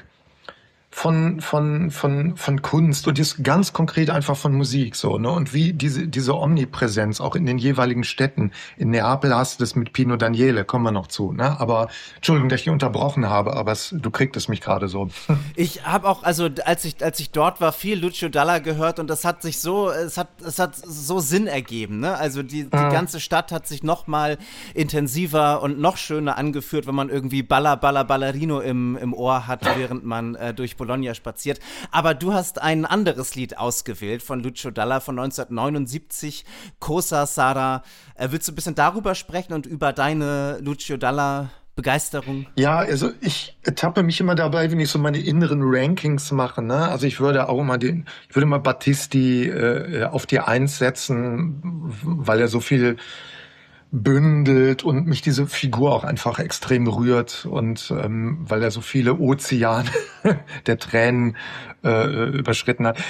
von, von, von, von Kunst und ist ganz konkret einfach von Musik, so, ne, und wie diese, diese Omnipräsenz auch in den jeweiligen Städten. In Neapel hast du das mit Pino Daniele, kommen wir noch zu, ne, aber, Entschuldigung, dass ich unterbrochen habe, aber es, du kriegst mich gerade so. Ich habe auch, also als ich als ich dort war, viel Lucio Dalla gehört und das hat sich so, es hat es hat so Sinn ergeben, ne? Also die, die Mhm. ganze Stadt hat sich noch mal intensiver und noch schöner angefühlt, wenn man irgendwie Balla Balla Ballerino im im Ohr hat, während man äh, durch Bologna spaziert. Aber du hast ein anderes Lied ausgewählt von Lucio Dalla von neunzehnhundertneunundsiebzig, Cosa Sarà. Äh, willst du ein bisschen darüber sprechen und über deine Lucio Dalla Begeisterung? Ja, also ich ertappe mich immer dabei, wenn ich so meine inneren Rankings mache, ne? Also ich würde auch mal den, ich würde mal Battisti äh, auf die Eins setzen, weil er so viel bündelt und mich diese Figur auch einfach extrem rührt und ähm, weil er so viele Ozeane der Tränen äh, überschritten hat.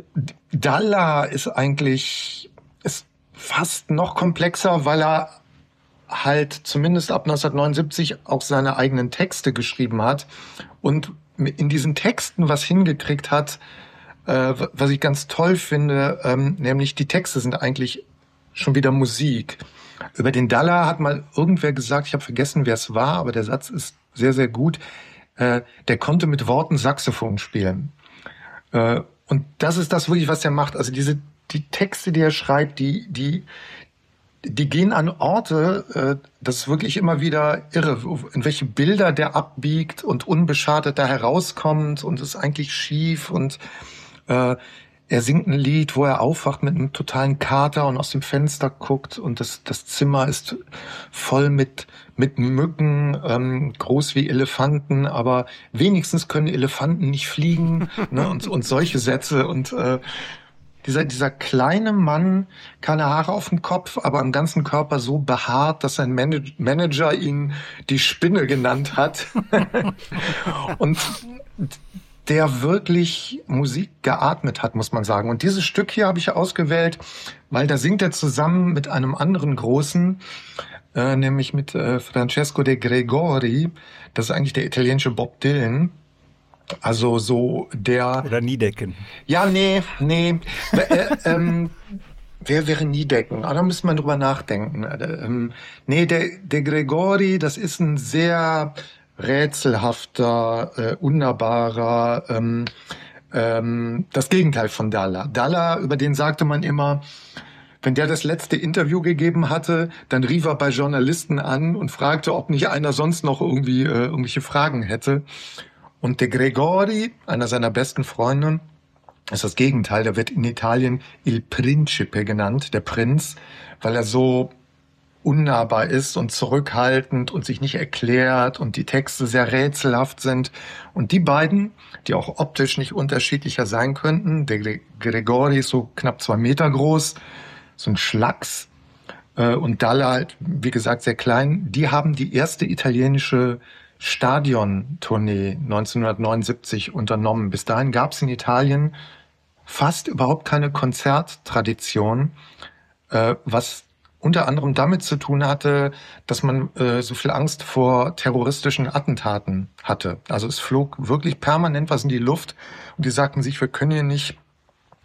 Dalla ist eigentlich ist fast noch komplexer, weil er halt zumindest ab neunzehnhundertneunundsiebzig auch seine eigenen Texte geschrieben hat und in diesen Texten was hingekriegt hat, äh, was ich ganz toll finde, ähm, nämlich die Texte sind eigentlich schon wieder Musik. Über den Dalla hat mal irgendwer gesagt, ich habe vergessen, wer es war, aber der Satz ist sehr, sehr gut, äh, der konnte mit Worten Saxophon spielen. Äh, und das ist das wirklich, was er macht. Also diese die Texte, die er schreibt, die die die gehen an Orte, äh, das ist wirklich immer wieder irre, in welche Bilder der abbiegt und unbeschadet da herauskommt und ist eigentlich schief und äh, er singt ein Lied, wo er aufwacht mit einem totalen Kater und aus dem Fenster guckt und das das Zimmer ist voll mit mit Mücken, ähm, groß wie Elefanten, aber wenigstens können Elefanten nicht fliegen, ne, und und solche Sätze und äh, Dieser, dieser kleine Mann, keine Haare auf dem Kopf, aber am ganzen Körper so behaart, dass sein Manage- Manager ihn die Spinne genannt hat. Und der wirklich Musik geatmet hat, muss man sagen. Und dieses Stück hier habe ich ausgewählt, weil da singt er zusammen mit einem anderen Großen, äh, nämlich mit äh, Francesco De Gregori. Das ist eigentlich der italienische Bob Dylan. Also so der... Oder Niedecken. Ja, nee, nee. äh, ähm, wer wäre Niedecken? Ah, da müsste man drüber nachdenken. Äh, ähm, nee, der, der Gregori, das ist ein sehr rätselhafter, äh, unnahbarer, ähm, ähm, das Gegenteil von Dalla. Dalla, über den sagte man immer, wenn der das letzte Interview gegeben hatte, dann rief er bei Journalisten an und fragte, ob nicht einer sonst noch irgendwie äh, irgendwelche Fragen hätte. Und der Gregori, einer seiner besten Freunde, ist das Gegenteil. Der wird in Italien Il Principe genannt, der Prinz, weil er so unnahbar ist und zurückhaltend und sich nicht erklärt und die Texte sehr rätselhaft sind. Und die beiden, die auch optisch nicht unterschiedlicher sein könnten, der Gre- Gregori ist so knapp zwei Meter groß, so ein Schlacks, äh, und Dalla halt, wie gesagt, sehr klein, die haben die erste italienische Stadiontournee neunzehnhundertneunundsiebzig unternommen. Bis dahin gab es in Italien fast überhaupt keine Konzerttradition, äh, was unter anderem damit zu tun hatte, dass man äh, so viel Angst vor terroristischen Attentaten hatte. Also es flog wirklich permanent was in die Luft und die sagten sich, wir können hier nicht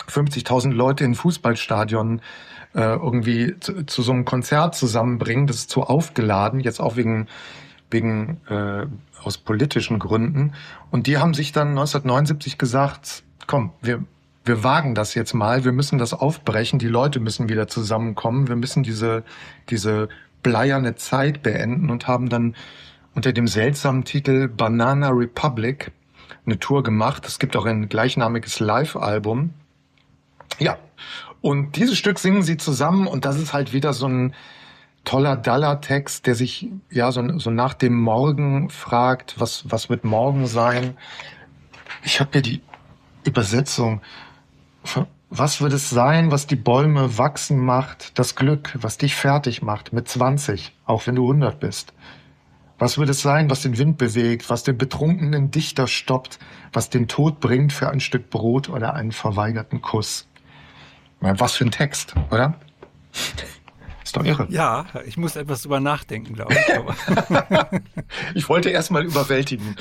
fünfzigtausend Leute in Fußballstadion äh, irgendwie zu, zu so einem Konzert zusammenbringen. Das ist zu aufgeladen, jetzt auch wegen, wegen äh, aus politischen Gründen. Und die haben sich dann neunzehnhundertneunundsiebzig gesagt, komm, wir, wir wagen das jetzt mal, wir müssen das aufbrechen, die Leute müssen wieder zusammenkommen, wir müssen diese, diese bleierne Zeit beenden und haben dann unter dem seltsamen Titel Banana Republic eine Tour gemacht. Es gibt auch ein gleichnamiges Live-Album. Ja, und dieses Stück singen sie zusammen und das ist halt wieder so ein toller Daller-Text, der sich ja so, so nach dem Morgen fragt, was, was wird morgen sein? Ich habe hier die Übersetzung. Was wird es sein, was die Bäume wachsen macht? Das Glück, was dich fertig macht mit zwanzig, auch wenn du hundert bist. Was wird es sein, was den Wind bewegt, was den betrunkenen Dichter stoppt, was den Tod bringt für ein Stück Brot oder einen verweigerten Kuss? Was für ein Text, oder? Ist doch irre. Ja, ich muss etwas drüber nachdenken, glaube ich. Aber ich wollte erst mal überwältigen.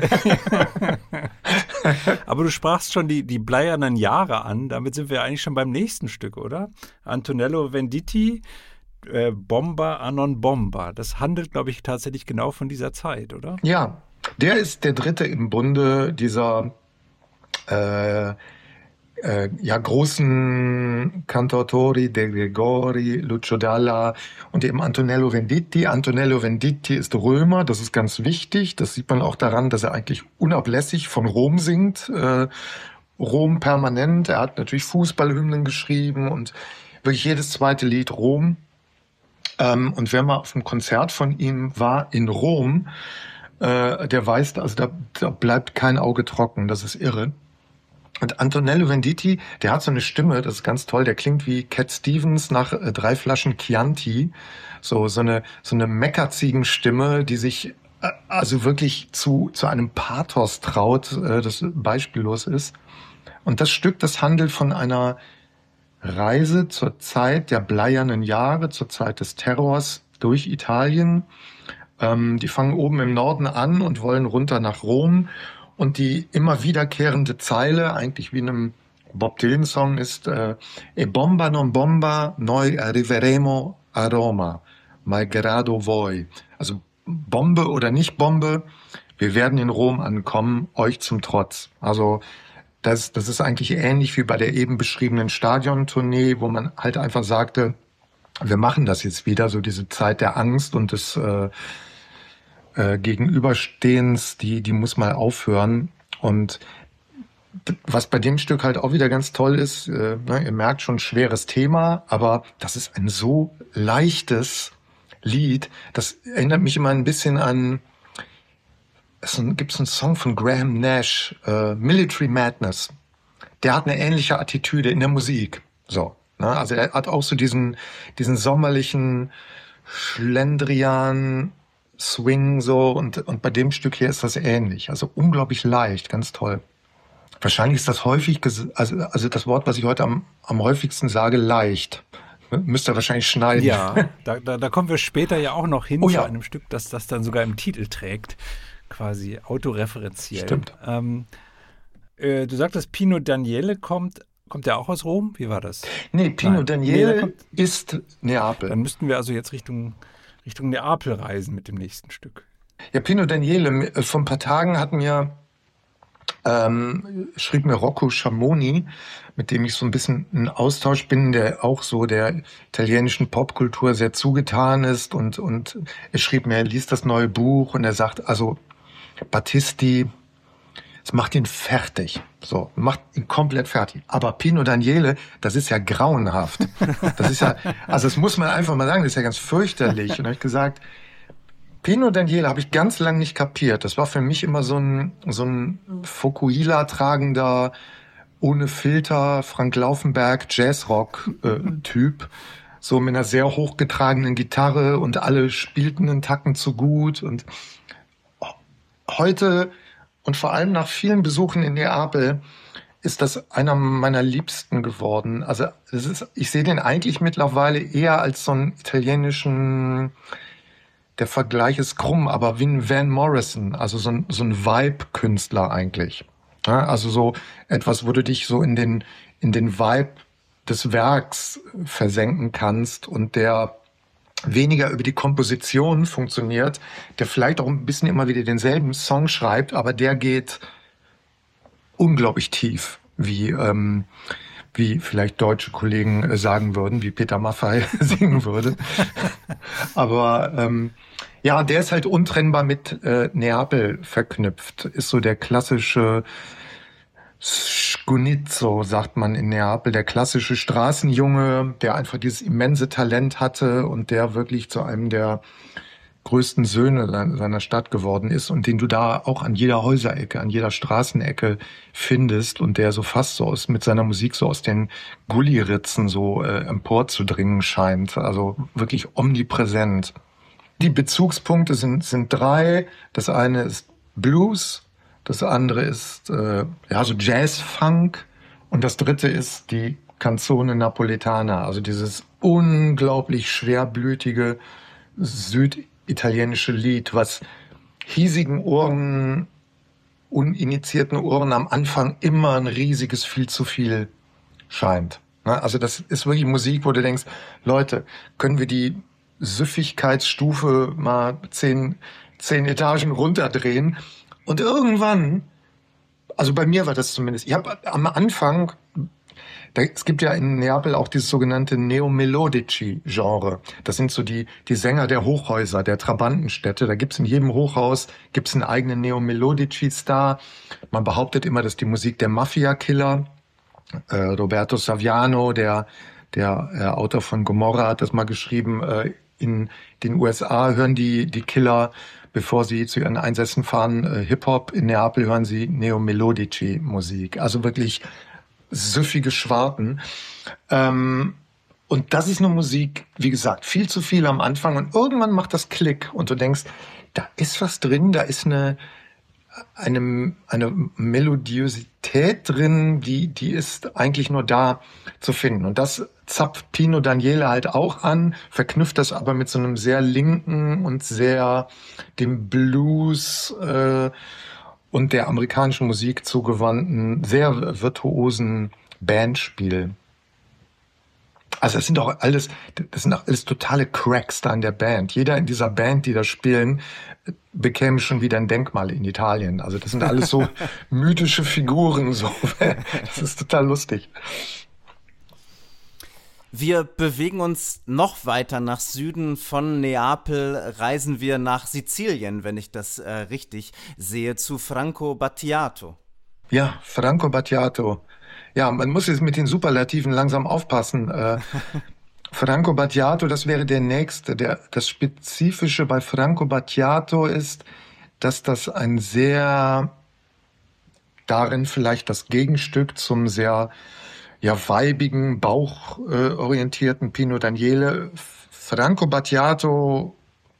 Aber du sprachst schon die, die bleiernen Jahre an. Damit sind wir eigentlich schon beim nächsten Stück, oder? Antonello Venditti, äh, Bomba a non Bomba. Das handelt, glaube ich, tatsächlich genau von dieser Zeit, oder? Ja, der ist der dritte im Bunde dieser äh, Äh, ja, großen Cantautori, De Gregori, Lucio Dalla und eben Antonello Venditti. Antonello Venditti ist Römer, das ist ganz wichtig. Das sieht man auch daran, dass er eigentlich unablässig von Rom singt. Äh, Rom permanent. Er hat natürlich Fußballhymnen geschrieben und wirklich jedes zweite Lied Rom. Ähm, und wer mal auf einem Konzert von ihm war in Rom, äh, der weiß, also da, da bleibt kein Auge trocken. Das ist irre. Und Antonello Venditti, der hat so eine Stimme, das ist ganz toll, der klingt wie Cat Stevens nach äh, drei Flaschen Chianti. So, so eine, so eine Meckerziegenstimme, die sich äh, also wirklich zu, zu einem Pathos traut, äh, das beispiellos ist. Und das Stück, das handelt von einer Reise zur Zeit der bleiernen Jahre, zur Zeit des Terrors durch Italien. Ähm, die fangen oben im Norden an und wollen runter nach Rom. Und die immer wiederkehrende Zeile, eigentlich wie in einem Bob Dylan-Song, ist äh, E bomba non bomba, noi arriveremo a Roma, malgrado voi. Also Bombe oder nicht Bombe, wir werden in Rom ankommen, euch zum Trotz. Also das, das ist eigentlich ähnlich wie bei der eben beschriebenen Stadiontournee, wo man halt einfach sagte, wir machen das jetzt wieder, so diese Zeit der Angst und des äh, Äh, Gegenüberstehens, die, die muss mal aufhören. Und was bei dem Stück halt auch wieder ganz toll ist, äh, ne, ihr merkt schon, schweres Thema, aber das ist ein so leichtes Lied, das erinnert mich immer ein bisschen an, es gibt einen Song von Graham Nash, äh, Military Madness. Der hat eine ähnliche Attitüde in der Musik. So, ne? Also er hat auch so diesen, diesen sommerlichen Schlendrian, Swing so und, und bei dem Stück hier ist das ähnlich. Also unglaublich leicht, ganz toll. Wahrscheinlich ist das häufig, also, also das Wort, was ich heute am, am häufigsten sage, leicht. Müsst ihr wahrscheinlich schneiden. Ja, da, da, da kommen wir später ja auch noch hin oh, zu ja. einem Stück, das das dann sogar im Titel trägt, quasi autoreferenziell. Stimmt. Ähm, äh, du sagtest, Pino Daniele kommt, kommt der auch aus Rom? Wie war das? Nee, Pino Nein. Daniele nee, ist Neapel. Dann müssten wir also jetzt Richtung Richtung Neapel reisen mit dem nächsten Stück. Ja, Pino Daniele, vor ein paar Tagen hat mir, ähm, schrieb mir Rocco Schamoni, mit dem ich so ein bisschen in Austausch bin, der auch so der italienischen Popkultur sehr zugetan ist und, und er schrieb mir, er liest das neue Buch und er sagt, also Battisti, es macht ihn fertig. So, macht ihn komplett fertig. Aber Pino Daniele, das ist ja grauenhaft. Das ist ja, also das muss man einfach mal sagen, das ist ja ganz fürchterlich. Und da habe ich gesagt, Pino Daniele habe ich ganz lange nicht kapiert. Das war für mich immer so ein, so ein Fokuhila-tragender, ohne Filter, Frank Laufenberg, Jazzrock-Typ. So mit einer sehr hochgetragenen Gitarre und alle spielten einen Tacken zu gut. Und heute und vor allem nach vielen Besuchen in Neapel ist das einer meiner Liebsten geworden. Also es ist, ich sehe den eigentlich mittlerweile eher als so einen italienischen, der Vergleich ist krumm, aber wie ein Van Morrison, also so ein, so ein Vibe-Künstler eigentlich. Ja, also so etwas, wo du dich so in den, in den Vibe des Werks versenken kannst und der weniger über die Komposition funktioniert, der vielleicht auch ein bisschen immer wieder denselben Song schreibt, aber der geht unglaublich tief, wie ähm, wie vielleicht deutsche Kollegen sagen würden, wie Peter Maffay singen würde. Aber ähm, ja, der ist halt untrennbar mit äh, Neapel verknüpft. Ist so der klassische Sgunizzo, sagt man in Neapel, der klassische Straßenjunge, der einfach dieses immense Talent hatte und der wirklich zu einem der größten Söhne seiner Stadt geworden ist und den du da auch an jeder Häuserecke, an jeder Straßenecke findest und der so fast so aus, mit seiner Musik so aus den Gulliritzen so äh, emporzudringen scheint. Also wirklich omnipräsent. Die Bezugspunkte sind, sind drei. Das eine ist Blues, das andere ist äh, ja so Jazz-Funk und das dritte ist die Canzone Napoletana, also dieses unglaublich schwerblütige süditalienische Lied, was hiesigen Ohren, uninitiierten Ohren am Anfang immer ein riesiges viel zu viel scheint. Also das ist wirklich Musik, wo du denkst, Leute, können wir die Süffigkeitsstufe mal zehn, zehn Etagen runterdrehen? Und irgendwann, also bei mir war das zumindest, ich habe am Anfang, da, es gibt ja in Neapel auch dieses sogenannte Neomelodici-Genre. Das sind so die die Sänger der Hochhäuser, der Trabantenstädte. Da gibt's in jedem Hochhaus gibt's einen eigenen Neomelodici-Star. Man behauptet immer, dass die Musik der Mafia-Killer, äh, Roberto Saviano, der der äh, Autor von Gomorra, hat das mal geschrieben, äh, in den U S A hören die die Killer, bevor sie zu ihren Einsätzen fahren, äh, Hip-Hop. In Neapel hören sie Neomelodici-Musik. Also wirklich süffige Schwarten. Ähm, und das ist eine Musik, wie gesagt, viel zu viel am Anfang. Und irgendwann macht das Klick und du denkst, da ist was drin, da ist eine, eine, eine Melodiosität drin, die, die ist eigentlich nur da zu finden. Und das zapft Pino Daniele halt auch an, verknüpft das aber mit so einem sehr linken und sehr dem Blues äh, und der amerikanischen Musik zugewandten, sehr virtuosen Bandspiel. Also das sind doch alles, das sind doch alles totale Cracks da in der Band. Jeder in dieser Band, die da spielen, bekäme schon wieder ein Denkmal in Italien. Also das sind alles so mythische Figuren, so. Das ist total lustig. Wir bewegen uns noch weiter nach Süden. Von Neapel reisen wir nach Sizilien, wenn ich das äh, richtig sehe, zu Franco Battiato. Ja, Franco Battiato. Ja, man muss jetzt mit den Superlativen langsam aufpassen. Äh, Franco Battiato, das wäre der nächste. Der, das Spezifische bei Franco Battiato ist, dass das ein sehr, darin vielleicht das Gegenstück zum sehr ja weibigen, bauchorientierten äh, Pino Daniele. Franco Battiato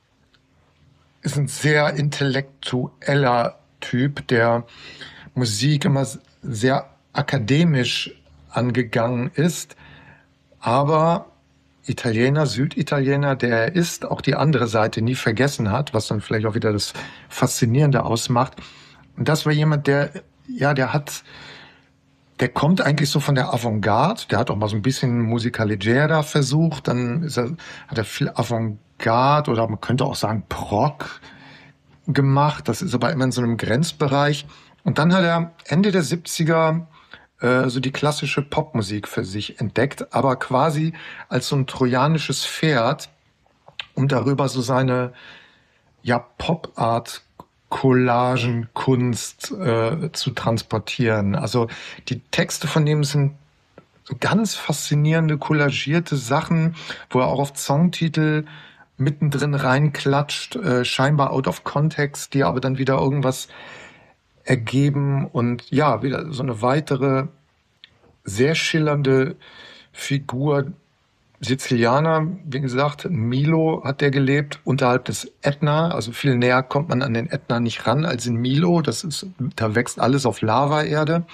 ist ein sehr intellektueller Typ, der Musik immer sehr akademisch angegangen ist, aber Italiener, Süditaliener, der er ist, auch die andere Seite nie vergessen hat, was dann vielleicht auch wieder das Faszinierende ausmacht. Und das war jemand, der, ja, der hat Der kommt eigentlich so von der Avantgarde. Der hat auch mal so ein bisschen Musica Leggera versucht. Dann ist er, hat er viel Avantgarde oder man könnte auch sagen Prog gemacht. Das ist aber immer in so einem Grenzbereich. Und dann hat er Ende der siebziger äh, so die klassische Popmusik für sich entdeckt, aber quasi als so ein trojanisches Pferd, um darüber so seine ja Pop-Art Collagenkunst äh, zu transportieren. Also die Texte von dem sind so ganz faszinierende, collagierte Sachen, wo er auch auf Songtitel mittendrin reinklatscht, äh, scheinbar out of context, die aber dann wieder irgendwas ergeben und ja, wieder so eine weitere sehr schillernde Figur. Sizilianer, wie gesagt, Milo hat der gelebt, unterhalb des Ätna, also viel näher kommt man an den Ätna nicht ran als in Milo, das ist, da wächst alles auf Lavaerde.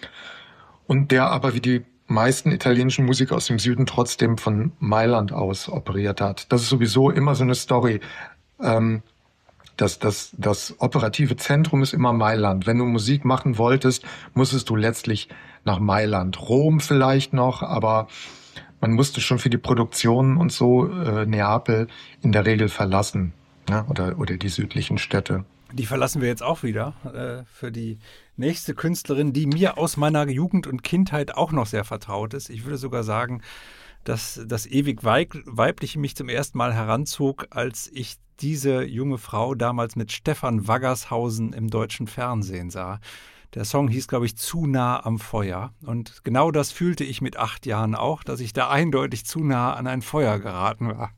Und der aber wie die meisten italienischen Musiker aus dem Süden trotzdem von Mailand aus operiert hat. Das ist sowieso immer so eine Story. Ähm, Das, das, das operative Zentrum ist immer Mailand. Wenn du Musik machen wolltest, musstest du letztlich nach Mailand. Rom vielleicht noch, aber man musste schon für die Produktion und so äh, Neapel in der Regel verlassen, ja, oder, oder die südlichen Städte. Die verlassen wir jetzt auch wieder äh, für die nächste Künstlerin, die mir aus meiner Jugend und Kindheit auch noch sehr vertraut ist. Ich würde sogar sagen, dass das ewig Weibliche mich zum ersten Mal heranzog, als ich diese junge Frau damals mit Stefan Waggershausen im deutschen Fernsehen sah. Der Song hieß, glaube ich, Zu nah am Feuer. Und genau das fühlte ich mit acht Jahren auch, dass ich da eindeutig zu nah an ein Feuer geraten war.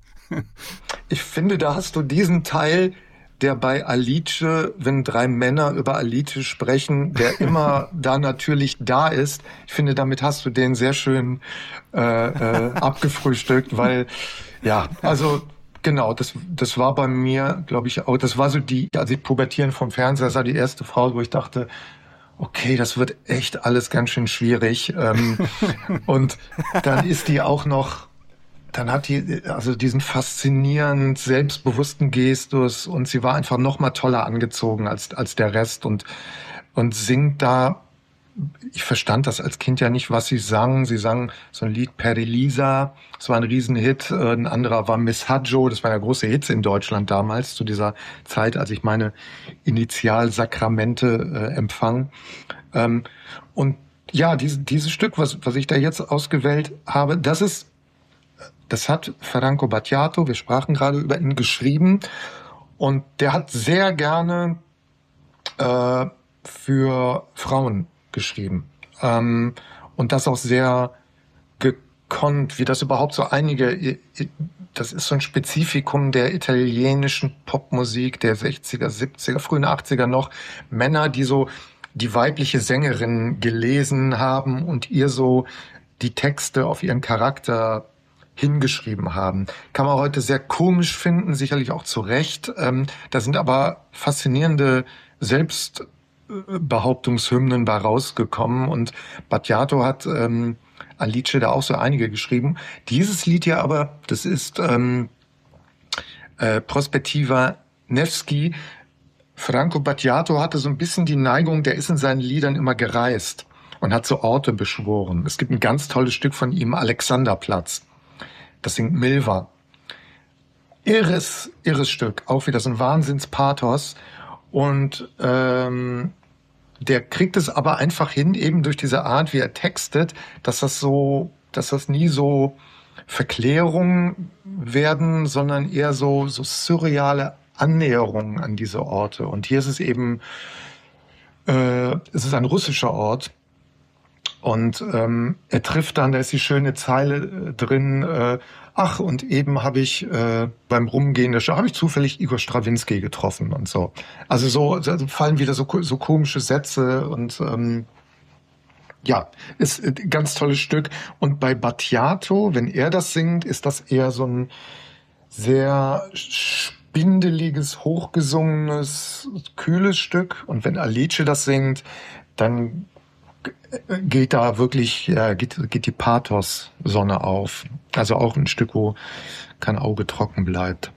Ich finde, da hast du diesen Teil, der bei Alice, wenn drei Männer über Alice sprechen, der immer da natürlich da ist. Ich finde, damit hast du den sehr schön äh, äh, abgefrühstückt, weil, ja, also genau, das, das war bei mir, glaube ich, auch, das war so die, als ich pubertieren vom Fernseher sah, die erste Frau, wo ich dachte, okay, das wird echt alles ganz schön schwierig. Ähm, und dann ist die auch noch, dann hat die also diesen faszinierend selbstbewussten Gestus und sie war einfach noch mal toller angezogen als, als der Rest und, und singt da. Ich verstand das als Kind ja nicht, was sie sang. Sie sang so ein Lied Per Elisa, das war ein Riesenhit. Ein anderer war Miss Hadjo, das waren ja große Hits in Deutschland damals, zu dieser Zeit, als ich meine Initialsakramente äh, empfang. Ähm, und ja, diese, dieses Stück, was, was ich da jetzt ausgewählt habe, das ist, das hat Franco Battiato, wir sprachen gerade über ihn, geschrieben. Und der hat sehr gerne äh, für Frauen geschrieben. Ähm, und das auch sehr gekonnt, wie das überhaupt so einige, das ist so ein Spezifikum der italienischen Popmusik der sechziger, siebziger, frühen achtziger noch. Männer, die so die weibliche Sängerin gelesen haben und ihr so die Texte auf ihren Charakter hingeschrieben haben. Kann man heute sehr komisch finden, sicherlich auch zu Recht. Ähm, da sind aber faszinierende Selbst Behauptungshymnen bei rausgekommen und Battiato hat ähm, Alice da auch so einige geschrieben. Dieses Lied hier aber, das ist ähm, äh, Prospettiva Nevsky. Franco Battiato hatte so ein bisschen die Neigung, der ist in seinen Liedern immer gereist und hat so Orte beschworen. Es gibt ein ganz tolles Stück von ihm, Alexanderplatz. Das singt Milva. Irres, irres Stück, auch wieder so ein Wahnsinnspathos. Und ähm, der kriegt es aber einfach hin, eben durch diese Art, wie er textet, dass das so, dass das nie so Verklärungen werden, sondern eher so, so surreale Annäherungen an diese Orte. Und hier ist es eben, äh, es ist ein russischer Ort. Und ähm, er trifft dann, da ist die schöne Zeile äh, drin, äh, ach, und eben habe ich äh, beim Rumgehen der Show, habe ich zufällig Igor Strawinski getroffen und so. Also so, so fallen wieder so, so komische Sätze und ähm, ja, ist ein ganz tolles Stück. Und bei Battiato, wenn er das singt, ist das eher so ein sehr spindeliges, hochgesungenes, kühles Stück. Und wenn Alice das singt, dann geht da wirklich, ja, geht, geht die Pathos-Sonne auf. Also auch ein Stück, wo kein Auge trocken bleibt.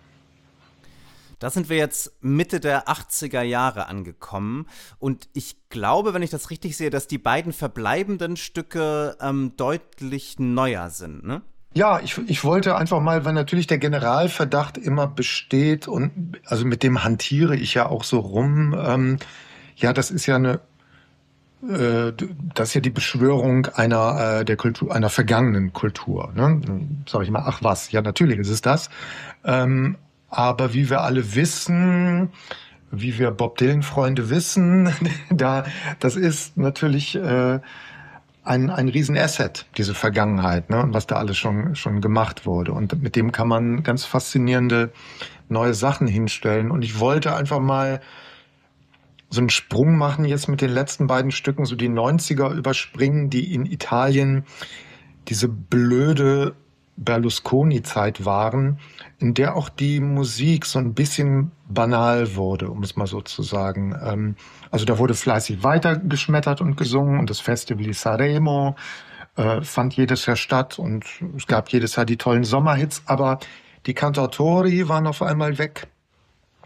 Da sind wir jetzt Mitte der achtziger Jahre angekommen und ich glaube, wenn ich das richtig sehe, dass die beiden verbleibenden Stücke ähm, deutlich neuer sind, ne? Ja, ich, ich wollte einfach mal, weil natürlich der Generalverdacht immer besteht und also mit dem hantiere ich ja auch so rum. Ähm, ja, das ist ja eine das ist ja die Beschwörung einer äh, der Kultur, einer vergangenen Kultur. Ne? Sag ich mal, ach was, ja natürlich ist es das. Ähm, aber wie wir alle wissen, wie wir Bob Dylan-Freunde wissen, da das ist natürlich äh, ein ein Riesenasset, diese Vergangenheit, ne? Und was da alles schon schon gemacht wurde. Und mit dem kann man ganz faszinierende neue Sachen hinstellen. Und ich wollte einfach mal so einen Sprung machen jetzt mit den letzten beiden Stücken, so die neunziger überspringen, die in Italien diese blöde Berlusconi-Zeit waren, in der auch die Musik so ein bisschen banal wurde, um es mal so zu sagen. Also da wurde fleißig weitergeschmettert und gesungen und das Festival di Sanremo äh, fand jedes Jahr statt und es gab jedes Jahr die tollen Sommerhits, aber die Cantautori waren auf einmal weg.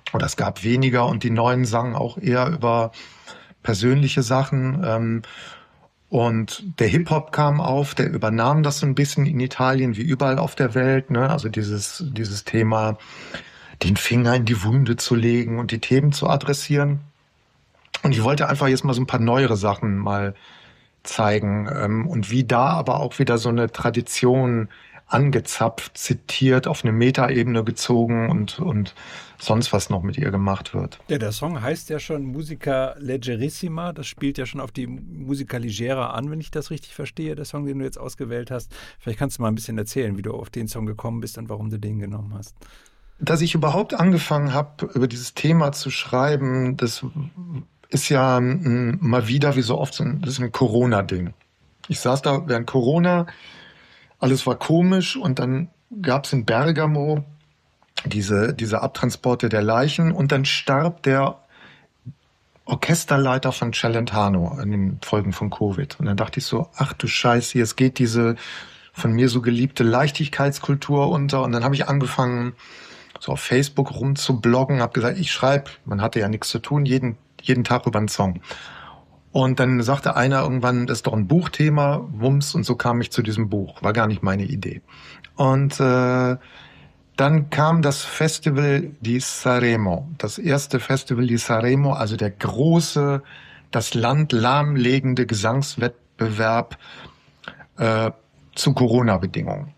oder es gab weniger und die Neuen sangen auch eher über persönliche Sachen. Ähm, und der Hip-Hop kam auf, der übernahm das so ein bisschen in Italien wie überall auf der Welt, ne? Also dieses, dieses Thema, den Finger in die Wunde zu legen und die Themen zu adressieren. Und ich wollte einfach jetzt mal so ein paar neuere Sachen mal zeigen ähm, und wie da aber auch wieder so eine Tradition angezapft, zitiert, auf eine Metaebene gezogen und, und sonst was noch mit ihr gemacht wird. Ja, der Song heißt ja schon Musica Leggerissima. Das spielt ja schon auf die Musica Leggera an, wenn ich das richtig verstehe, der Song, den du jetzt ausgewählt hast. Vielleicht kannst du mal ein bisschen erzählen, wie du auf den Song gekommen bist und warum du den genommen hast. Dass ich überhaupt angefangen habe, über dieses Thema zu schreiben, das ist ja m, mal wieder, wie so oft, so ein, das ist ein Corona-Ding. Ich saß da während Corona, alles war komisch und dann gab es in Bergamo diese, diese Abtransporte der Leichen und dann starb der Orchesterleiter von Celentano in den Folgen von Covid. Und dann dachte ich so, ach du Scheiße, jetzt geht diese von mir so geliebte Leichtigkeitskultur unter. Und dann habe ich angefangen, so auf Facebook rumzubloggen, habe gesagt, ich schreibe, man hatte ja nichts zu tun, jeden, jeden Tag über einen Song. Und dann sagte einer irgendwann, das ist doch ein Buchthema, Wumms, und so kam ich zu diesem Buch. War gar nicht meine Idee. Und äh, dann kam das Festival di Sanremo, das erste Festival di Sanremo, also der große, das Land lahmlegende Gesangswettbewerb äh, zu Corona-Bedingungen.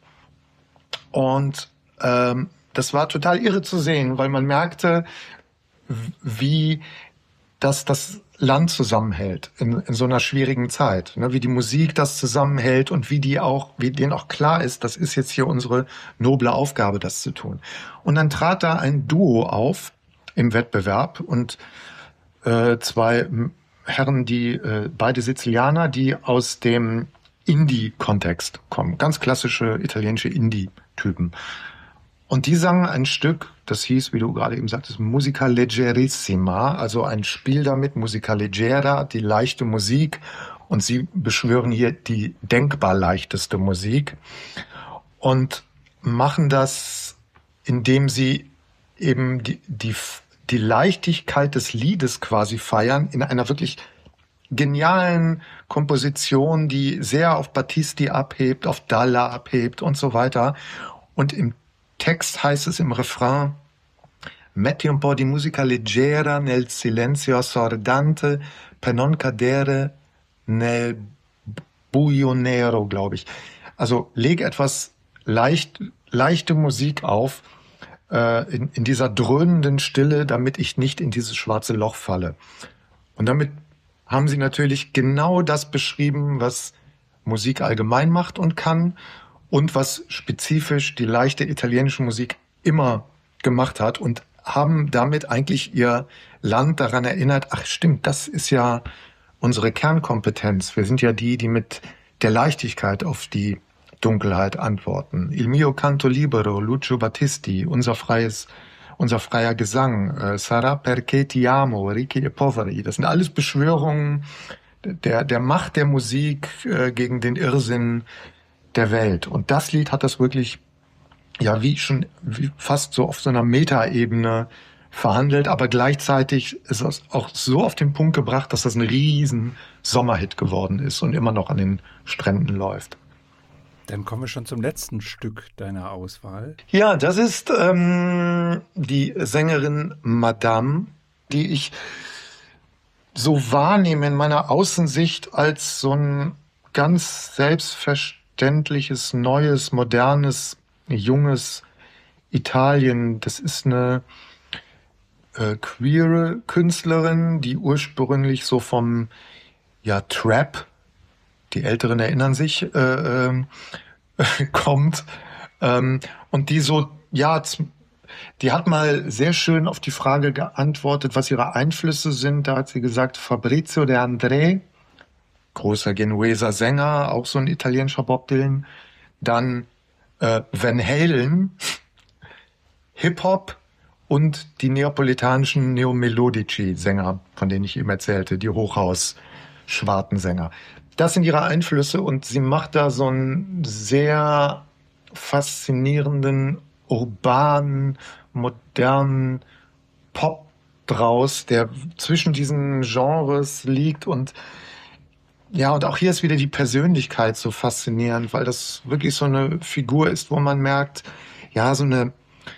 Und ähm, das war total irre zu sehen, weil man merkte, wie das das Land zusammenhält in, in so einer schwierigen Zeit, ne, wie die Musik das zusammenhält und wie die auch, wie denen auch klar ist, das ist jetzt hier unsere noble Aufgabe, das zu tun. Und dann trat da ein Duo auf im Wettbewerb und äh, zwei Herren, die äh, beide Sizilianer, die aus dem Indie-Kontext kommen, ganz klassische italienische Indie-Typen. Und die sangen ein Stück, das hieß, wie du gerade eben sagtest, Musica Leggerissima, also ein Spiel damit, Musica Leggera, die leichte Musik. Und sie beschwören hier die denkbar leichteste Musik und machen das, indem sie eben die, die, die Leichtigkeit des Liedes quasi feiern in einer wirklich genialen Komposition, die sehr auf Battisti abhebt, auf Dalla abhebt und so weiter. Und im Text heißt es im Refrain: Metti un po' di musica leggera nel silenzio assordante per non cadere nel buio nero, glaube ich. Also leg etwas leicht, leichte Musik auf äh, in, in dieser dröhnenden Stille, damit ich nicht in dieses schwarze Loch falle. Und damit haben sie natürlich genau das beschrieben, was Musik allgemein macht und kann. Und was spezifisch die leichte italienische Musik immer gemacht hat und haben damit eigentlich ihr Land daran erinnert, ach stimmt, das ist ja unsere Kernkompetenz. Wir sind ja die, die mit der Leichtigkeit auf die Dunkelheit antworten. Il mio canto libero, Lucio Battisti, unser freies, unser freier Gesang, äh, Sarà perché ti amo, Ricchi e Poveri. Das sind alles Beschwörungen der, der Macht der Musik äh, gegen den Irrsinn der Welt. Und das Lied hat das wirklich, ja, wie schon wie fast so auf so einer Metaebene verhandelt, aber gleichzeitig ist es auch so auf den Punkt gebracht, dass das ein riesen Sommerhit geworden ist und immer noch an den Stränden läuft. Dann kommen wir schon zum letzten Stück deiner Auswahl. Ja, das ist ähm, die Sängerin Madame, die ich so wahrnehme in meiner Außensicht als so ein ganz selbstverständliches verständliches, neues, modernes, junges Italien. Das ist eine äh, queere Künstlerin, die ursprünglich so vom ja, Trap, die Älteren erinnern sich, äh, äh, kommt. Ähm, und die so, ja, die hat mal sehr schön auf die Frage geantwortet, was ihre Einflüsse sind. Da hat sie gesagt, Fabrizio De André, großer Genueser Sänger, auch so ein italienischer Bob Dylan. Dann äh, Van Halen, Hip-Hop und die neapolitanischen Neomelodici-Sänger, von denen ich eben erzählte, die Hochhaus-Schwartensänger. Das sind ihre Einflüsse und sie macht da so einen sehr faszinierenden, urbanen, modernen draus, der zwischen diesen Genres liegt und ja, und auch hier ist wieder die Persönlichkeit so faszinierend, weil das wirklich so eine Figur ist, wo man merkt, ja, so eine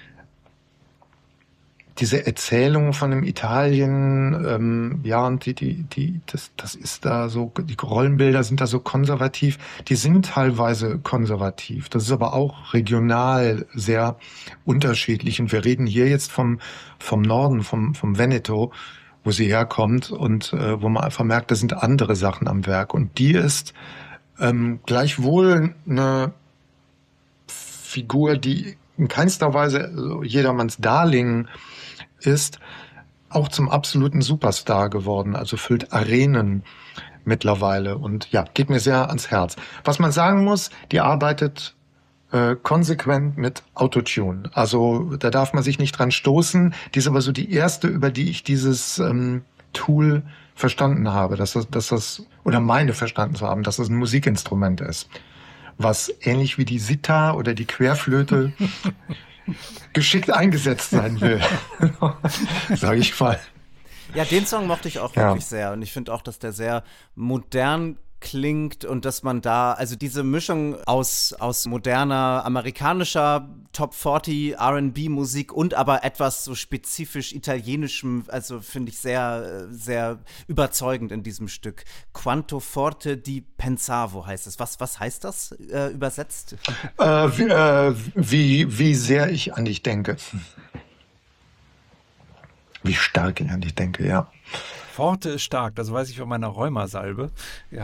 diese Erzählung von dem Italien, ähm, ja, und die, die, die, das, das ist da so, die Rollenbilder sind da so konservativ, die sind teilweise konservativ. Das ist aber auch regional sehr unterschiedlich. Und wir reden hier jetzt vom, vom Norden, vom, vom Veneto, wo sie herkommt und äh, wo man einfach merkt, da sind andere Sachen am Werk. Und die ist ähm, gleichwohl eine Figur, die in keinster Weise also jedermanns Darling ist, auch zum absoluten Superstar geworden, also füllt Arenen mittlerweile und ja, geht mir sehr ans Herz. Was man sagen muss, die arbeitet äh, konsequent mit Autotune, also da darf man sich nicht dran stoßen, die ist aber so die erste, über die ich dieses ähm, Tool verstanden habe, dass das, dass das, oder meine verstanden zu haben, dass das ein Musikinstrument ist, was ähnlich wie die Sitar oder die Querflöte geschickt eingesetzt sein will, sage ich mal. Ja, den Song mochte ich auch ja. wirklich sehr und ich finde auch, dass der sehr modern klingt und dass man da, also diese Mischung aus, aus moderner amerikanischer Top vierzig R and B Musik und aber etwas so spezifisch italienischem, also finde ich sehr, sehr überzeugend in diesem Stück. Quanto forte di pensavo heißt es. Was, was heißt das äh, übersetzt? Äh, wie, äh, wie, wie sehr ich an dich denke. Wie stark ich an dich denke, ja. Forte ist stark, das weiß ich von meiner Rheumasalbe. Ja.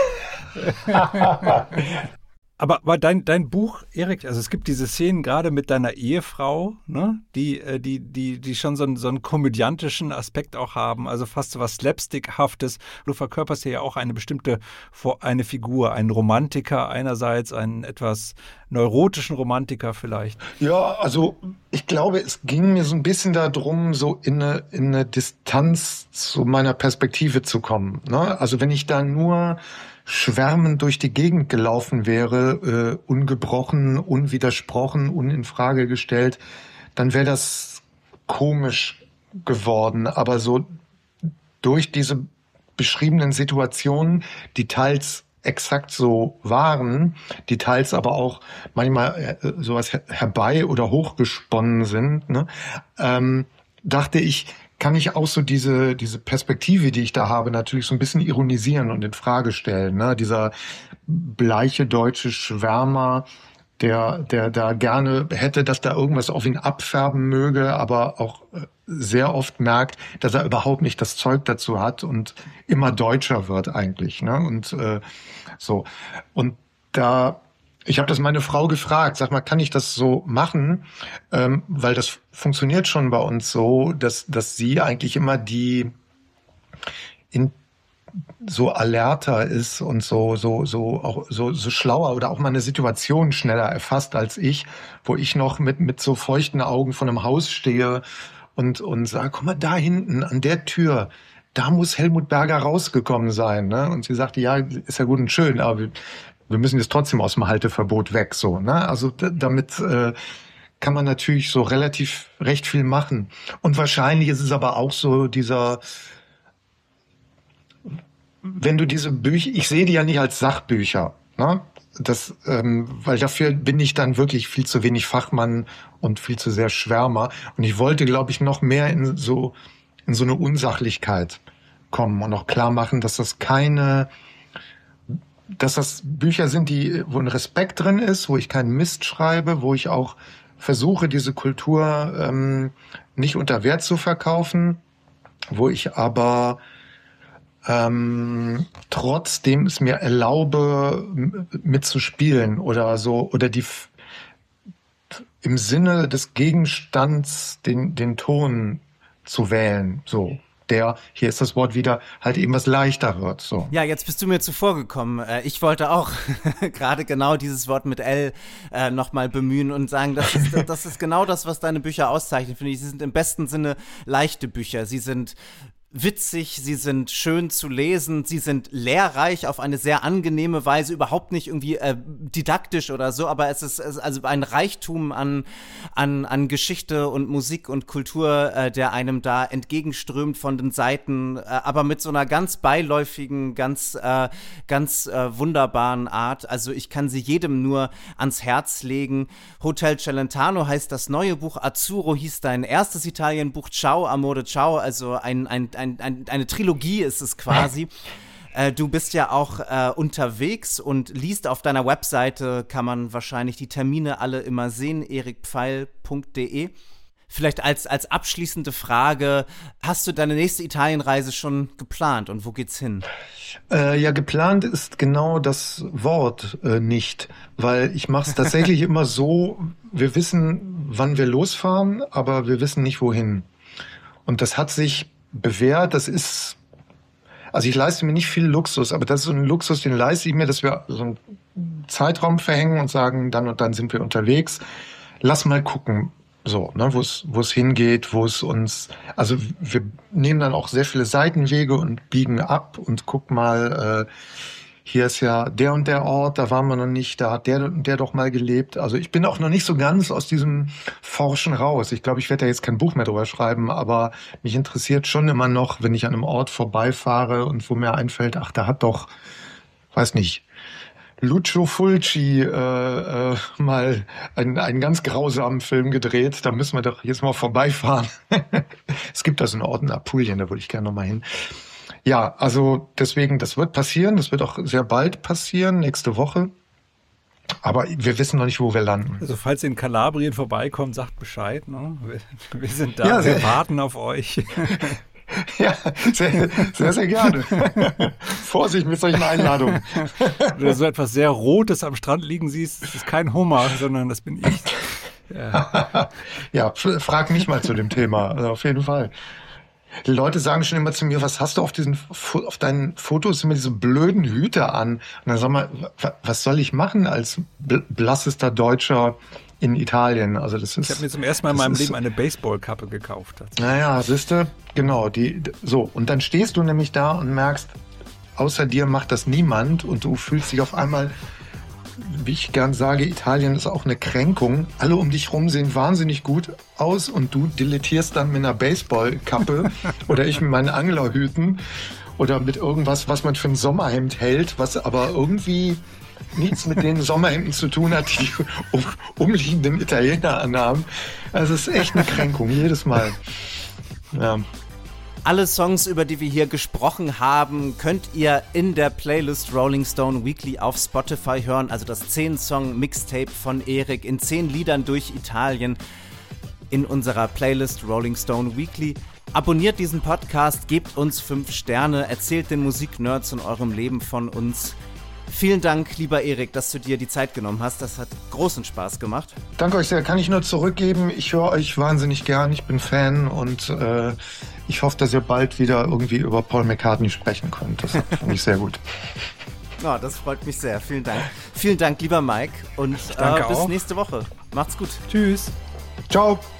Aber, aber dein, dein Buch, Erik, also es gibt diese Szenen gerade mit deiner Ehefrau, ne, die, die, die, die schon so einen, so einen komödiantischen Aspekt auch haben, also fast so was Slapstickhaftes. Du verkörperst ja auch eine bestimmte, eine Figur, einen Romantiker einerseits, einen etwas neurotischen Romantiker vielleicht. Ja, also ich glaube, es ging mir so ein bisschen darum, so in eine, in eine Distanz zu meiner Perspektive zu kommen, ne? Also wenn ich da nur schwärmend durch die Gegend gelaufen wäre, äh, ungebrochen, unwidersprochen, uninfrage gestellt, dann wäre das komisch geworden. Aber so durch diese beschriebenen Situationen, die teils exakt so waren, die teils aber auch manchmal äh, sowas her- herbei oder hochgesponnen sind, ne, ähm, dachte ich, kann ich auch so diese diese Perspektive, die ich da habe, natürlich so ein bisschen ironisieren und in Frage stellen. Ne? Dieser bleiche deutsche Schwärmer, der der da gerne hätte, dass da irgendwas auf ihn abfärben möge, aber auch sehr oft merkt, dass er überhaupt nicht das Zeug dazu hat und immer deutscher wird eigentlich. Ne? Und äh, so und da Ich habe das meine Frau gefragt, sag mal, kann ich das so machen? Ähm, weil das funktioniert schon bei uns so, dass, dass sie eigentlich immer die in, so alerter ist und so, so, so, auch so, so schlauer oder auch mal eine Situation schneller erfasst als ich, wo ich noch mit, mit so feuchten Augen vor einem Haus stehe und, und sage, guck mal, da hinten an der Tür, da muss Helmut Berger rausgekommen sein. Ne? Und sie sagte, ja, ist ja gut und schön, aber wir, wir müssen jetzt trotzdem aus dem Halteverbot weg, so, ne? Also d- damit äh, kann man natürlich so relativ recht viel machen. Und wahrscheinlich ist es aber auch so dieser, wenn du diese Bücher, ich sehe die ja nicht als Sachbücher, ne? Das, ähm, weil dafür bin ich dann wirklich viel zu wenig Fachmann und viel zu sehr Schwärmer. Und ich wollte, glaube ich, noch mehr in so in so eine Unsachlichkeit kommen und auch klar machen, dass das keine dass das Bücher sind, die, wo ein Respekt drin ist, wo ich keinen Mist schreibe, wo ich auch versuche, diese Kultur ähm, nicht unter Wert zu verkaufen, wo ich aber ähm, trotzdem es mir erlaube, m- mitzuspielen oder so, oder die f- im Sinne des Gegenstands den, den Ton zu wählen, so. Der, hier ist das Wort wieder, halt eben was leichter wird. So. Ja, jetzt bist du mir zuvor gekommen. Äh, Ich wollte auch gerade genau dieses Wort mit L äh, nochmal bemühen und sagen, das ist, das ist genau das, was deine Bücher auszeichnet, finde ich. Sie sind im besten Sinne leichte Bücher. Sie sind witzig, sie sind schön zu lesen, sie sind lehrreich auf eine sehr angenehme Weise, überhaupt nicht irgendwie äh, didaktisch oder so, aber es ist, es ist also ein Reichtum an, an, an Geschichte und Musik und Kultur, äh, der einem da entgegenströmt von den Seiten, äh, aber mit so einer ganz beiläufigen, ganz, äh, ganz äh, wunderbaren Art. Also ich kann sie jedem nur ans Herz legen. Hotel Celentano heißt das neue Buch, Azzurro hieß dein erstes Italienbuch, Ciao, Amore, Ciao, also ein, ein Ein, ein, eine Trilogie ist es quasi. Äh, du bist ja auch äh, unterwegs und liest auf deiner Webseite, kann man wahrscheinlich die Termine alle immer sehen, erik pfeil punkt de. Vielleicht als, als abschließende Frage, hast du deine nächste Italienreise schon geplant und wo geht's hin? Äh, ja, geplant ist genau das Wort äh, nicht, weil ich mache es tatsächlich immer so, wir wissen, wann wir losfahren, aber wir wissen nicht, wohin. Und das hat sich bewährt, das ist, also ich leiste mir nicht viel Luxus, aber das ist so ein Luxus, den leiste ich mir, dass wir so einen Zeitraum verhängen und sagen, dann und dann sind wir unterwegs. Lass mal gucken, so, ne, wo es, wo es hingeht, wo es uns, also wir nehmen dann auch sehr viele Seitenwege und biegen ab und guck mal, äh, hier ist ja der und der Ort, da waren wir noch nicht, da hat der und der doch mal gelebt. Also ich bin auch noch nicht so ganz aus diesem Forschen raus. Ich glaube, ich werde da jetzt kein Buch mehr drüber schreiben, aber mich interessiert schon immer noch, wenn ich an einem Ort vorbeifahre und wo mir einfällt, ach, da hat doch, weiß nicht, Lucio Fulci äh, äh, mal einen, einen ganz grausamen Film gedreht. Da müssen wir doch jetzt mal vorbeifahren. Es gibt da so einen Ort in Apulien, da würde ich gerne noch mal hin. Ja, also deswegen, das wird passieren, das wird auch sehr bald passieren, nächste Woche. Aber wir wissen noch nicht, wo wir landen. Also falls ihr in Kalabrien vorbeikommt, sagt Bescheid. Ne? Wir, wir sind da, ja, wir warten auf euch. Ja, sehr, sehr, sehr gerne. Vorsicht mit solchen Einladungen. Wenn du so etwas sehr Rotes am Strand liegen siehst, das ist kein Hummer, sondern das bin ich. Ja, ja, frag mich mal zu dem Thema, also auf jeden Fall. Die Leute sagen schon immer zu mir, was hast du auf diesen, auf deinen Fotos immer diese blöden Hüte an? Und dann sag mal, was soll ich machen als blassester Deutscher in Italien? Also das ist. Ich habe mir zum ersten Mal in meinem Leben eine Baseballkappe gekauft. Naja, siehste, genau, die, so. Und dann stehst du nämlich da und merkst, außer dir macht das niemand und du fühlst dich auf einmal, wie ich gern sage, Italien ist auch eine Kränkung. Alle um dich rum sehen wahnsinnig gut aus und du dilettierst dann mit einer Baseballkappe oder ich mit meinen Anglerhüten oder mit irgendwas, was man für ein Sommerhemd hält, was aber irgendwie nichts mit den Sommerhemden zu tun hat, die um, umliegenden Italiener anhaben. Also es ist echt eine Kränkung, jedes Mal. Ja. Alle Songs, über die wir hier gesprochen haben, könnt ihr in der Playlist Rolling Stone Weekly auf Spotify hören. Also das zehn-Song-Mixtape von Erik in zehn Liedern durch Italien in unserer Playlist Rolling Stone Weekly. Abonniert diesen Podcast, gebt uns fünf Sterne, erzählt den Musiknerds in eurem Leben von uns. Vielen Dank, lieber Erik, dass du dir die Zeit genommen hast. Das hat großen Spaß gemacht. Danke euch sehr. Kann ich nur zurückgeben. Ich höre euch wahnsinnig gern. Ich bin Fan und äh, ich hoffe, dass ihr bald wieder irgendwie über Paul McCartney sprechen könnt. Das finde ich sehr gut. Oh, das freut mich sehr. Vielen Dank. Vielen Dank, lieber Mike. Und äh, bis auch. nächste Woche. Macht's gut. Tschüss. Ciao.